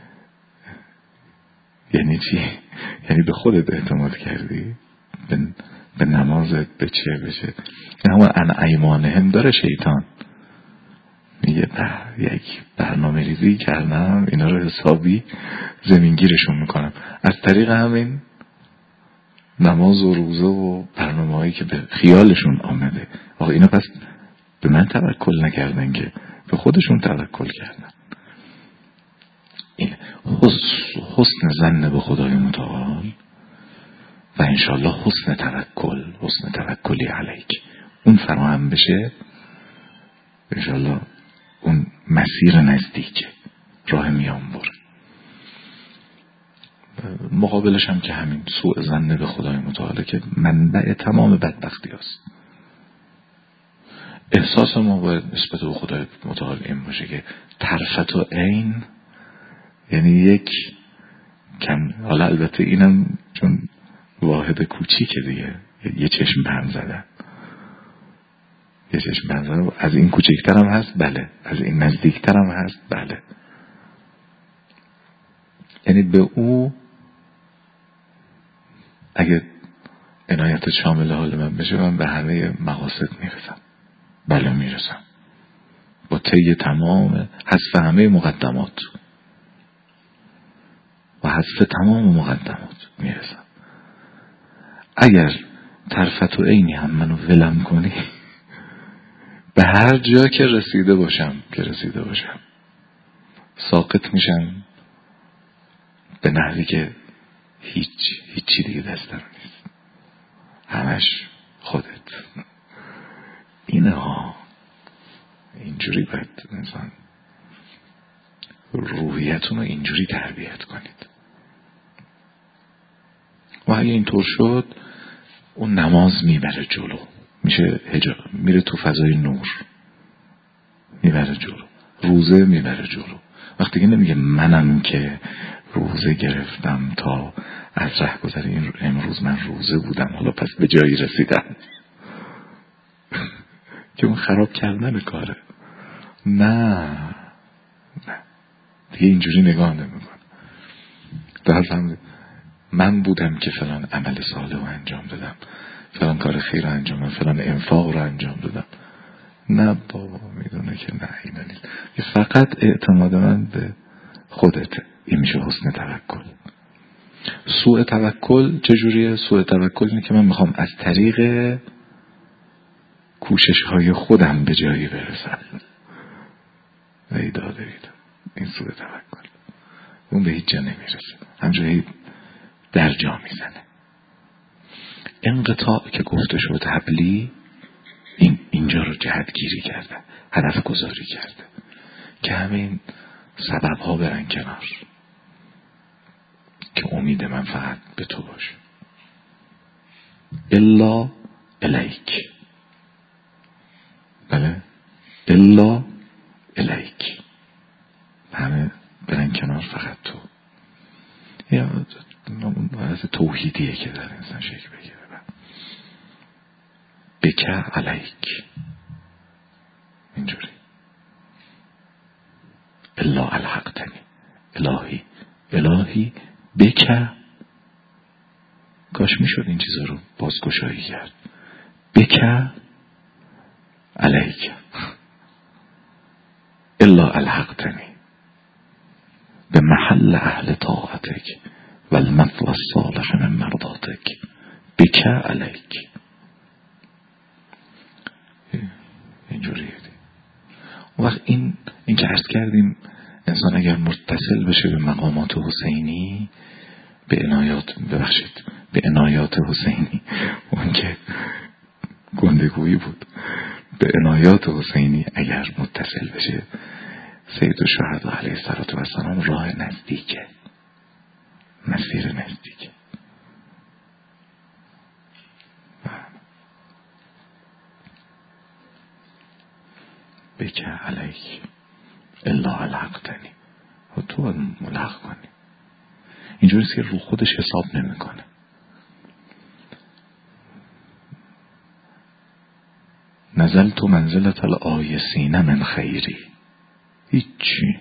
S1: چی؟ یعنی به خودت اعتماد کردی، به نمازت، به چه همون ایمانهم داره شیطان، میگه یک برنامه ریزی کردم اینا رو حسابی زمینگیرشون میکنم از طریق همین نماز و روزه و برنامه هایی که به خیالشون آمده. آقا اینا پس به من توکل نکردن، که به خودشون توکل کردن. این حسن ظن به خدای متعال و انشالله حسن توکلی علیک اون فراهم بشه، انشالله اون مسیر نزدیکه، راه میان بره. مقابلش هم که همین سوء ظن به خدای متعال که منبع تمام بدبختی هست. احساس ما باید نسبت به خدای متعال این باشه که طرفت و عین، یعنی یک کم، حالا البته اینم چون واحد کوچیکه دیگه، یه چشم بند زدن، از این کوچکتر هم هست بله، از این نزدیکتر هم هست بله. یعنی به او اگه عنایت شامل حال من بشه، من به همه مقاصد میرسم. بله میرسم، با طی تمام حذف همه مقدمات و حذف تمام مقدمات میرسم. اگر طرفت و عینی هم منو ولم کنی، به هر جا که رسیده باشم ساقط میشم به نحوی که هیچی دیگه دستم نیست، همش خودت. اینجوری باید انسان روحیتون رو اینجوری تربیت کنید. و اگه اینطور شد، اون نماز میبره جلو، میشه میره تو فضای نور، میبره جلو. روزه میبره جلو. وقتی که نمیگه منم که روزه گرفتم تا از ره گذری، امروز من روزه بودم حالا پس به جایی رسیدم که اون خراب کردن کاره. نه دیگه اینجوری نگاه نمیکن. در حال من بودم که فلان عمل صالح رو انجام دادم، فلان کار خیر رو انجام دادم، فلان انفاق رو انجام دادم. نه بابا، میدونه که نه اینا نیست. فقط اعتماد من به خودته. این میشه حسن توکل. سوء توکل چجوریه؟ سوء توکل اینه که من میخوام از طریق کوشش های خودم به جایی برسم. ویداده این سوء توکل، اون به هیچ جا نمیرسه، همجوری در جا میزنه. انقطاع که گفته شد حبلی، اینجا رو جهتگیری کرده، هدف گذاری کرده که همین سبب ها برن کنار، که امید من فقط به تو باشه. الا الیک، بله، الا الیک، همه برن کنار فقط تو. یا از توحیدیه که در انسان شکل بگیره. بکه علیک، اینجوری الا الحقتنی، الهی بکه. کاش میشد این چیزا رو بازگشایی کرد. بکه علیک الا الحقتنی به محل اهل طاعتک و المثل الصالح من مرضاتک بکه علیک. اینجوریه. وقت این که عرض کردیم انسان اگر متصل بشه به مقامات حسینی، به عنایات حسینی، اون که گندگویی بود، به عنایات حسینی اگر متصل بشه سید الشهدا علیه السلام راه نزدیکه، مسیر نزدیکه. بکه علیک الا علقتنی، و تو ملحق کنی. اینجوری که رو خودش حساب نمیکنه. نزلت منزلت الآیسین من خیری، هیچی.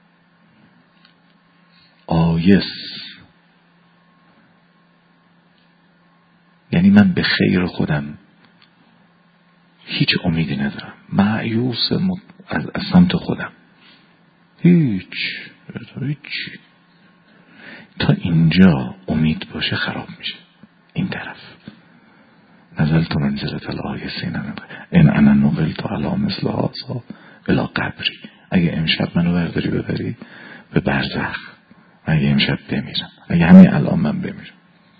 S1: آیس یعنی من به خیر خودم هیچ امیدی ندارم، مایوس از سمت خودم، هیچ. تا اینجا امید باشه خراب میشه. این طرف نزلت منزلت الآیسین ان انا نقلت علی مثل هذا الی قبری. اگه امشب منو ببری به برزخ، اگه امشب بمیرم، اگه همین الان من بمیرم،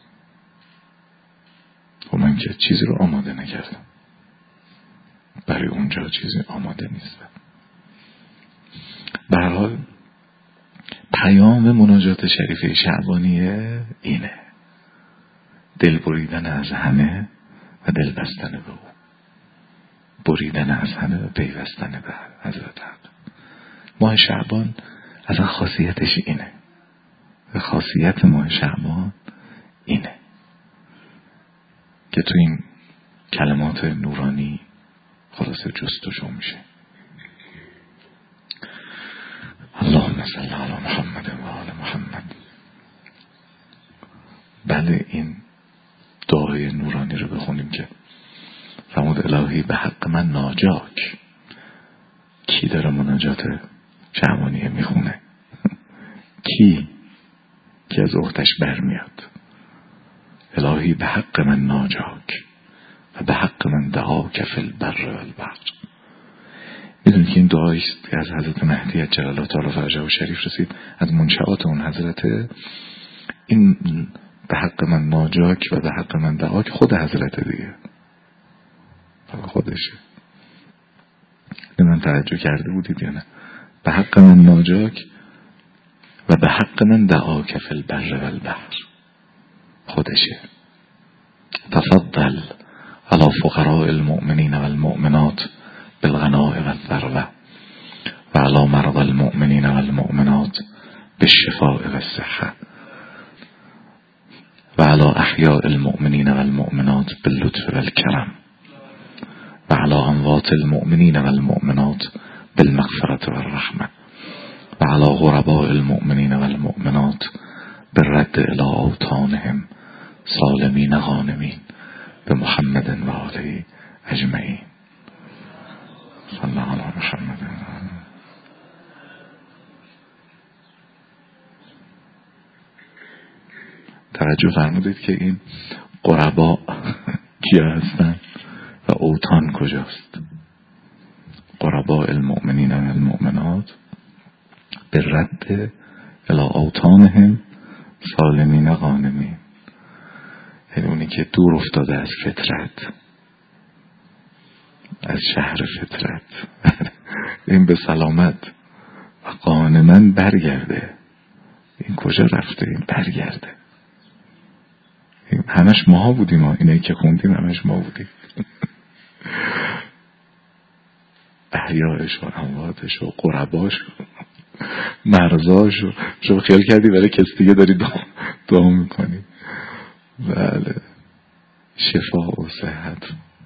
S1: و من که چیزی رو آماده نکردم برای اونجا، چیزی آماده نیستم. به هر حال پیام مناجات شریفه شعبانیه اینه: دل بریدن از همه و دل بستن به او، بریدن از همه و پیوستن به حضرت حق. ماه شعبان از خاصیتش اینه، و خاصیت ماه شعبان اینه که تو این کلمات نورانی خلاصه جستجو میشه. اللهم صل علی محمد و آل محمد. بله، این دعای نورانی رو بخونیم که فرمود الهی به حق من ناجاک. کی داره مناجات شعبانیه میخونه؟ کی که از اختش برمیاد؟ الهی به حق من ناجاک و به حق من دعاک فی البر و البحر. میدونید که این دعاییست که از حضرت مهدی عجل الله تعالی فرجه و شریف رسید، از منشعات اون حضرته. این به حق من ناجاک و به حق من دعاک خود حضرته دیگه، خودشه. من توجه کرده بودید یا نه؟ به حق من ناجاک و به حق من دعاک فی البر و البحر، خودشه. تفضل علی فقراء المؤمنین و المؤمنات بالغناء و الثروة و علی مرضى المؤمنین و المؤمنات بالشفاء و الصحة و علی احیاء المؤمنین و المؤمنات باللطف و الکرم و علی اموات المؤمنین و المؤمنات بالمغفرة و الرحمة و علی غرباء المؤمنین و المؤمنات بالرد الی اوطانهم سالمین غانمین بمحمد و آله اجمعین. صلی الله علی محمد. توجه فرمودید که این غربا کیا هستن و اوطان کجاست؟ غرباء المؤمنین و المؤمنات بالرد الی اوطانهم سالمین غانمین، یعنی اونی که دور افتاده از فطرت، از شهر فطرت، این به سلامت و غانماً برگرده. این کجا رفته؟ این برگرده. این همش ماها بودیم، اینایی که خوندیم همش ما بودیم. احیاءش و امواتش و قرباش و مرزاش و شما خیال کردی برای کسی دیگه داری دعا میکنی. بله، شفا و صحت،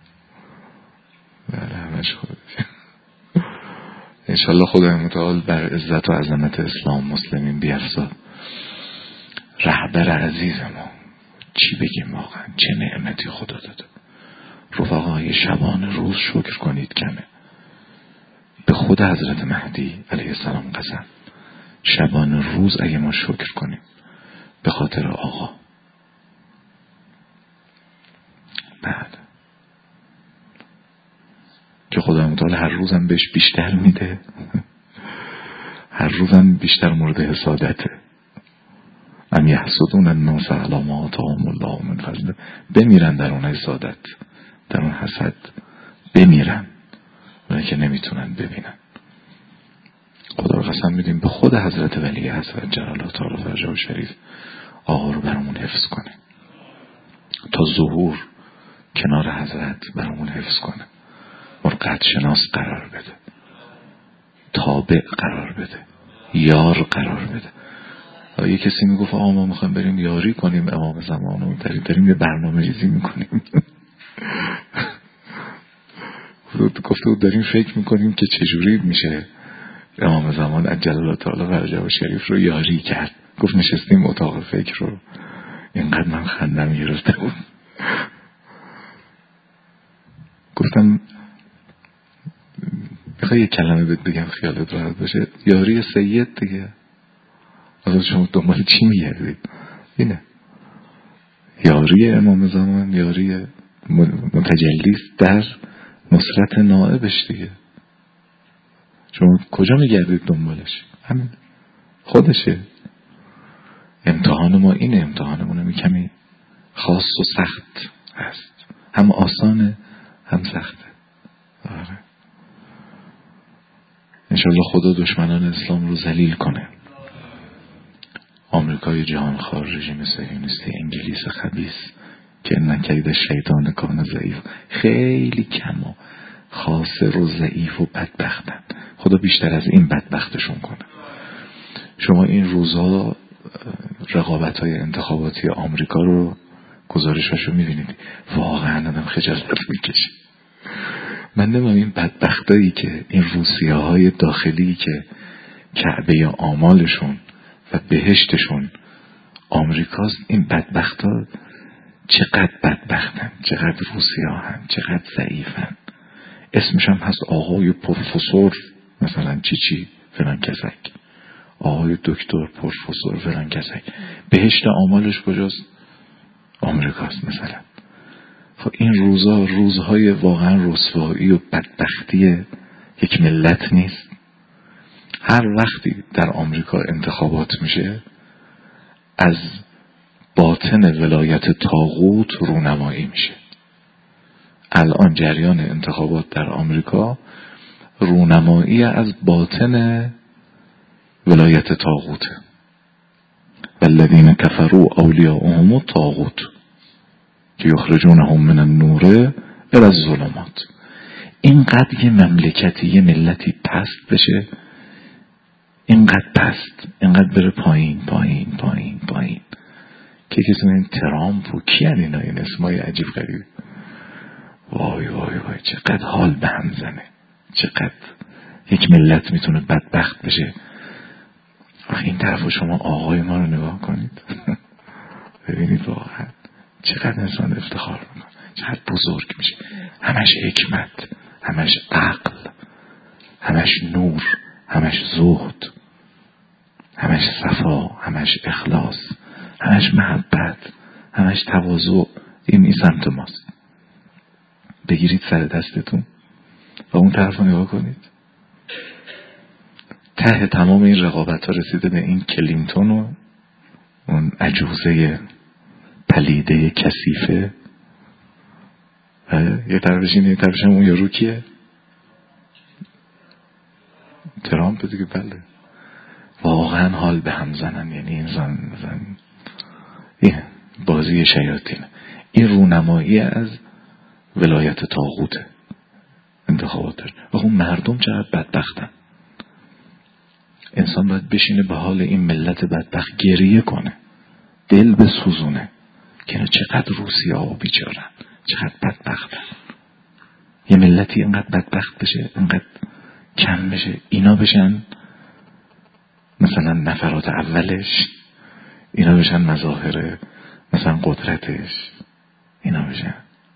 S1: بله همش خودش. انشالله خدای متعال بر عزت و عظمت اسلام مسلمین بیفزا. رهبر عزیز ما، چی بگیم واقعا، چه نعمتی خدا داده. رفقای شبان روز شکر کنید کمه. به خود حضرت مهدی علیه السلام قسم، شبان روز اگه ما شکر کنیم به خاطر آقا، بعد که خدا متعال هر روزم بهش بیشتر میده، هر روزم بیشتر مورد حسادته. ام یحسدون الناس علی ما آتاهم الله من فضله. بمیرن در اون حسادت، در اون حسد بمیرن، اونه که نمیتونن ببینن. خدا رو قسم میدیم به خود حضرت ولی حضرت جلال تعالی فرجه و شریف آقا رو برامون حفظ کنه، تا ظهور کنار حضرت برامون حفظ کنه، ما رو قدر شناس قرار بده، تابع قرار بده، یار قرار بده. یه کسی میگفت آقا ما میخوایم بریم یاری کنیم امام زمان رو، داریم یه برنامه ریزی میکنیم. گفته بود داریم فکر میکنیم که چجوری میشه امام زمان عجل الله تعالی فرجه و شریف رو یاری کرد. گفت نشستیم اتاق فکر رو، اینقدر من خندم گرفته بود. گفتم میخوای یه کلمه بهت بگم خیالت راحت باشه، یاری سید دیگه. اصلا شما دنبال چی میگردید؟ اینه یاری امام زمان، یاری متجلیست در نصرت نائبش دیگه. شما کجا میگردید دنبالش؟ همین خودشه. امتحان ما اینه، امتحانمون هم کمی خاص و سخت هست، هم آسانه هم سخته. آره انشالله خدا دشمنان اسلام رو ذلیل کنه. آمریکای جهانخوار، رژیم صهیونیستی، انگلیس خبیث که نکید شیطان کان ضعیف، خیلی کم و خاسر و ضعیف و بدبختن. خدا بیشتر از این بدبختشون کنه. شما این روزها رقابت‌های انتخاباتی آمریکا رو، گزارشاشو می‌بینید، واقعا آدم خجالت می‌کشه. من نمی‌دونم این بدبختایی که این روسیه‌های داخلی که کعبه آمالشون و بهشتشون آمریکاست، این بدبختا چقدر بدبختن، چقدر روسیاهن، چقدر ضعیفن. اسمش هم هست آقای پروفسور مثلا چی فلان کسک، آقای دکتر پروفسور فلان کسک. بهشت آمالش کجاست؟ آمریکاست مثلا. خب این روزها روزهای واقعا رسوایی و بدبختی یک ملت نیست؟ هر وقتی در آمریکا انتخابات میشه از باطن ولایت طاغوت رونمایی میشه. الان جریان انتخابات در آمریکا رونمایی از باطن ولایت طاغوته. والذین کفروا اولیاؤهم الطاغوت که یخرجونهم من النور الی الظلمات. اینقدر یه مملکتی، یه ملتی پست بشه، اینقدر پست، اینقدر بره پایین پایین پایین پایین که کسی این ترامپ و کی هن اینا، این اسمای عجیب غریب. وای وای وای چقدر حال به هم زنه، چقدر یک ملت میتونه بدبخت بشه. این طرف شما آقای ما رو نگاه کنید. ببینید واقعا چقدر انسان افتخار میکنه، چقدر بزرگ میشه. همش حکمت، همش عقل، همش نور، همش زهد، همش صفا، همش اخلاص، همش محبت، همش تواضع. این سمت ماست. بگیرید سر دستتون و اون طرف رو نگاه کنید. ته تمام این رقابت ها رسیده به این کلینتون و اون عجوزه پلیده کثیفه. یه طرفش اینه، یه طرفش هم اون یارو کیه؟ ترامپ دیگه. بله واقعا حال به هم زنن. یعنی این زن این بازی شیاطین، این رونمایی از ولایت طاغوته انتخابات. و اون مردم چقدر بدبختن. انسان باید بشینه به حال این ملت بدبخت گریه کنه، دل بسوزونه که چقدر روسیه ها بیچارن، چقدر بدبختن. یه ملتی اینقدر بدبخت بشه، اینقدر کم بشه، اینا بشن مثلا نفرات اولش، اینا بشن مظاهر مثلا قدرتش، اینا بشن.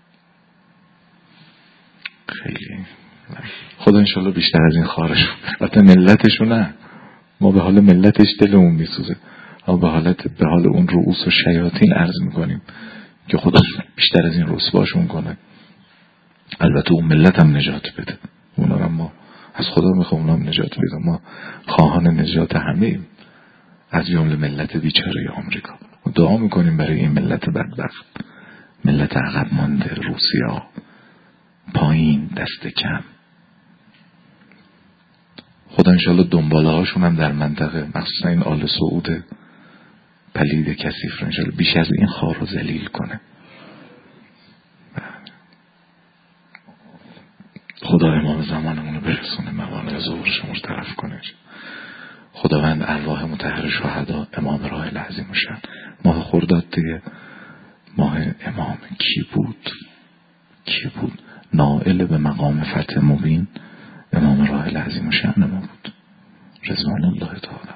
S1: خیلی خدا انشالله بیشتر از این خارش. البته ملتشو نه، ما به حال ملتش دلمون میسوزه، اما به حال اون رؤوس و شیاطین عرض میکنیم که خدا بیشتر از این رسواشون کنه. البته اون ملت هم نجات بده، اونا هم ما از خدا میخوام اونا هم نجات بده. ما خواهان نجات همه ایم، از جمله ملت بیچاره آمریکا. و دعا میکنیم برای این ملت بدبخت، ملت عقب مانده، روسیا، پایین، دست کم. خدا انشالله دنباله هاشون هم در منطقه، مخصوصا این آل سعود پلید کثیف رو انشالله بیش از این خار رو ذلیل کنه. خدا امام زمانمون رو برسونه، موانع ظهورش رو مرترف کنه. خداوند ارواح مطهر شهدا، امام راه العظیم و شان. ماه خرداد دیگه ماه امام کی بود نائل به مقام فتح مبین، امام راه العظیم و شان ما بود، رضوان الله تعالی.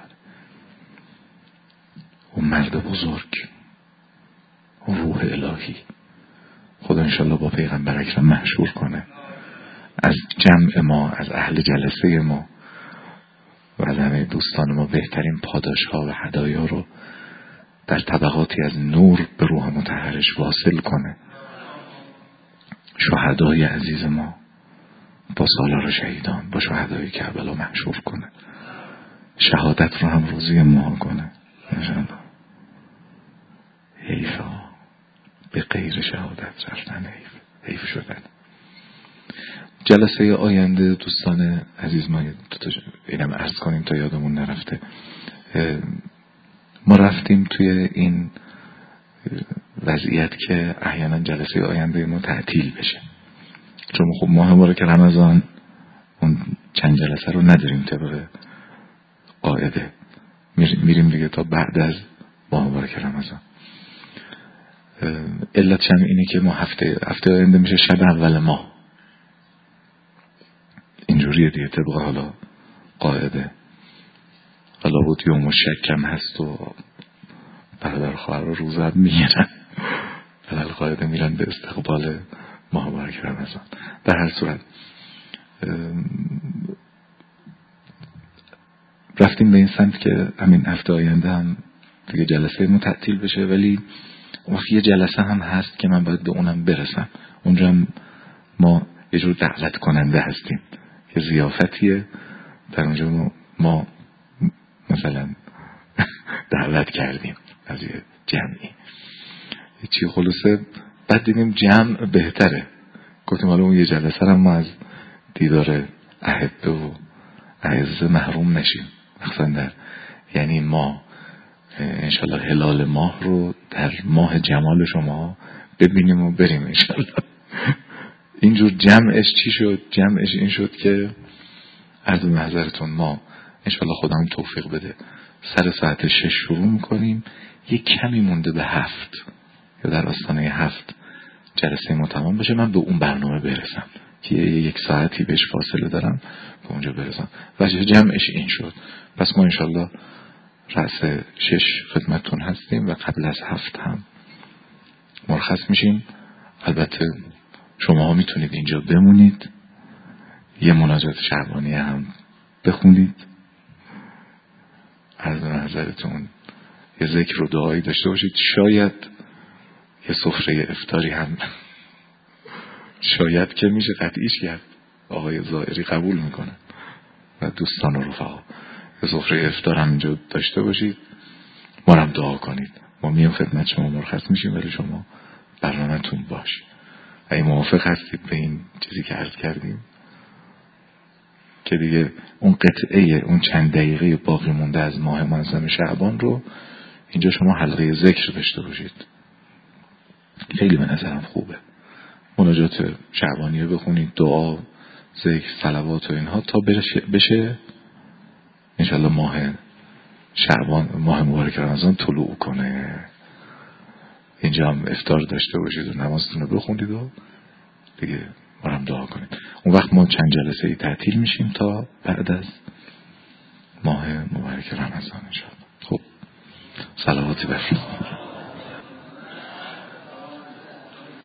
S1: اون مرد بزرگ، اون روح الهی، خدا انشالله با پیغمبر اکرم محشور کنه. از جمع ما، از اهل جلسه ما و از همه دوستان ما بهترین پاداش ها و هدایا رو در طبقاتی از نور به روح مطهرش واصل کنه. شهدای عزیز ما با سالار شهیدان، با شهدای کربلا محشور کنه. شهادت رو هم روزی ما کنه انشاءالله. حیفا به غیر شهادت رفتن، حیف شدن. جلسه آینده دوستان عزیز ما اینم عرض کنیم تا یادمون نرفته، ما رفتیم توی این وضعیت که احیانا جلسه آینده ما تعطیل بشه، چون خب ماه مبارک رمضان اون چند جلسه رو نداریم طبق قاعده، میریم دیگه تا بعد از ماه مبارک رمضان. علتش هم اینه که ما هفته آینده میشه شب اول ماه، اینجوریه دیگه طبق حالا قاعده. حالا بود یوم شک هم هست و برادر خواهر رو روزه میگیرن، حالا قاعده میرن به استقبال ماه مبارک رمضان. در هر صورت رفتیم به این سمت که همین هفته آینده هم دیگه جلسه ما تعطیل بشه، ولی یه جلسه هم هست که من باید به اونم برسم. اونجا هم ما یه جور دعوت کننده هستیم، یه ضیافتیه در اونجا ما مثلا دعوت کردیم از یه جمعی چی، خلاصه بعد دیدیم جمع بهتره، گفتیم حالا اون یه جلسه هم ما از دیدار احبه و اعزه محروم نشیم، مثلا در یعنی ما انشالله هلال ماه رو در ماه جمال شما ببینیم و بریم انشالله. اینجور جمعش چی شد؟ جمعش این شد که عرض به محضرتون ما انشالله خدا هم توفیق بده سر ساعت 6 شروع میکنیم، یک کمی مونده به 7 یا در آستانه 7 جلسه ما تمام بشه، من به اون برنامه برسم که یک ساعتی بهش فاصله دارم به اونجا برسم. وجه جمعش این شد. پس ما انشالله رأس 6 خدمتون هستیم و قبل از 7 هم مرخص میشیم. البته شما ها میتونید اینجا بمونید، یه مناجات شعبانیه هم بخونید، عرض نظرتون یه ذکر و دعایی داشته باشید، شاید یه سفره افطاری هم شاید که میشه قطعیش کرد، آقای زائری قبول میکنه و دوستان و رفقا، یه سفره افطار هم اینجا داشته باشید، ما هم دعا کنید. ما میام خدمت شما مرخص میشیم ولی شما برنامه‌تون باشه. اگه موافق هستید به این چیزی که عرض کردیم که دیگه اون قطعه اون چند دقیقه باقی مونده از ماه معظم شعبان رو اینجا شما حلقه ذکر داشته باشید، خیلی به نظرم خوبه. مناجات شعبانیه بخونید، دعا، ذکر، صلوات و اینها تا بشه انشالله ماه شعبان، ماه مبارک رمضان طلوع کنه. اینجا هم افطار داشته باشید و نمازتون رو بخونید و دیگه ما هم دعا کنید. اون وقت ما چند جلسه تعطیل میشیم تا بعد از ماه مبارک رمضان انشالله. خب صلوات بر